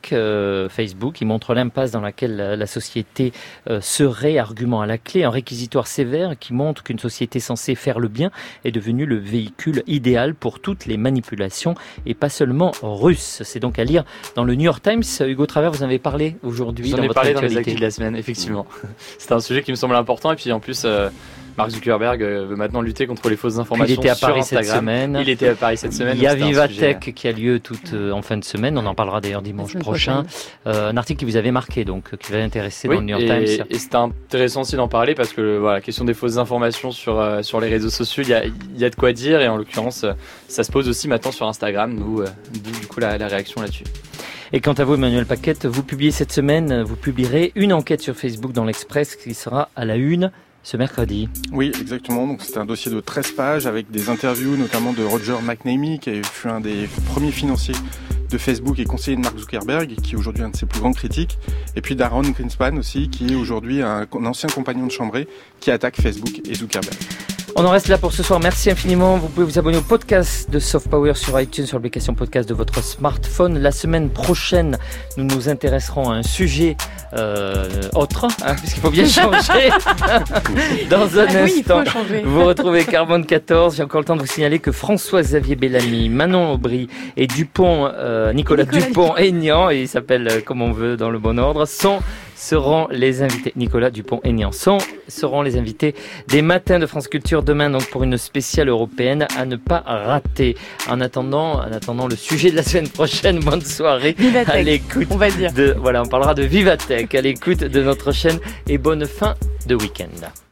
attaque euh, Facebook. Il montre l'impasse dans laquelle la, la société euh, serait, argument à la clé, un réquisitoire sévère qui montre qu'une société censée faire le bien est devenue le véhicule idéal pour toutes les manipulations et pas seulement russes. C'est donc à lire dans le New York Times. Hugo Travers, vous en avez parlé aujourd'hui J'en dans ai votre parlé dans les actualité. actus de la semaine, effectivement. C'était un sujet qui me semblait important et puis en plus... Euh... Mark Zuckerberg veut maintenant lutter contre les fausses informations Il était à sur Paris Instagram. cette semaine. Il était à Paris cette semaine. Il y a donc c'était un Vivatech sujet- qui a lieu toute euh, en fin de semaine. On en parlera d'ailleurs dimanche semaine prochain. Euh, un article qui vous avait marqué, donc euh, qui va intéresser Oui, dans le New York et, Times. et c'était intéressant aussi d'en parler parce que voilà, la question des fausses informations sur, euh, sur les réseaux sociaux, il y a, il y a de quoi dire et en l'occurrence, euh, ça se pose aussi maintenant sur Instagram, nous, euh, d'où du coup la, la réaction là-dessus. Et quant à vous, Emmanuel Paquette, vous publiez cette semaine, vous publierez une enquête sur Facebook dans l'Express qui sera à la une ce mercredi. Oui, exactement. Donc c'est un dossier de treize pages avec des interviews notamment de Roger McNamee qui fut un des premiers financiers de Facebook et conseiller de Mark Zuckerberg et qui est aujourd'hui un de ses plus grands critiques. Et puis d'Aaron Greenspan aussi qui est aujourd'hui un, un ancien compagnon de chambrée qui attaque Facebook et Zuckerberg. On en reste là pour ce soir. Merci infiniment. Vous pouvez vous abonner au podcast de Soft Power sur iTunes, sur l'application podcast de votre smartphone. La semaine prochaine, nous nous intéresserons à un sujet euh, autre, hein, puisqu'il faut bien changer. Dans un Ah oui, il faut instant, changer. vous retrouvez Carbone quatorze. J'ai encore le temps de vous signaler que François-Xavier Bellamy, Manon Aubry et Dupont, euh, Nicolas, Nicolas Dupont-Aignan, et il s'appelle euh, comme on veut dans le bon ordre, sont seront les invités. Nicolas Dupont-Aignan sont, seront les invités des matins de France Culture demain, donc pour une spéciale européenne à ne pas rater. En attendant, en attendant le sujet de la semaine prochaine, bonne soirée. Vivatech, à l'écoute on va le dire. de, voilà, on parlera de Vivatech à l'écoute de notre chaîne et bonne fin de week-end.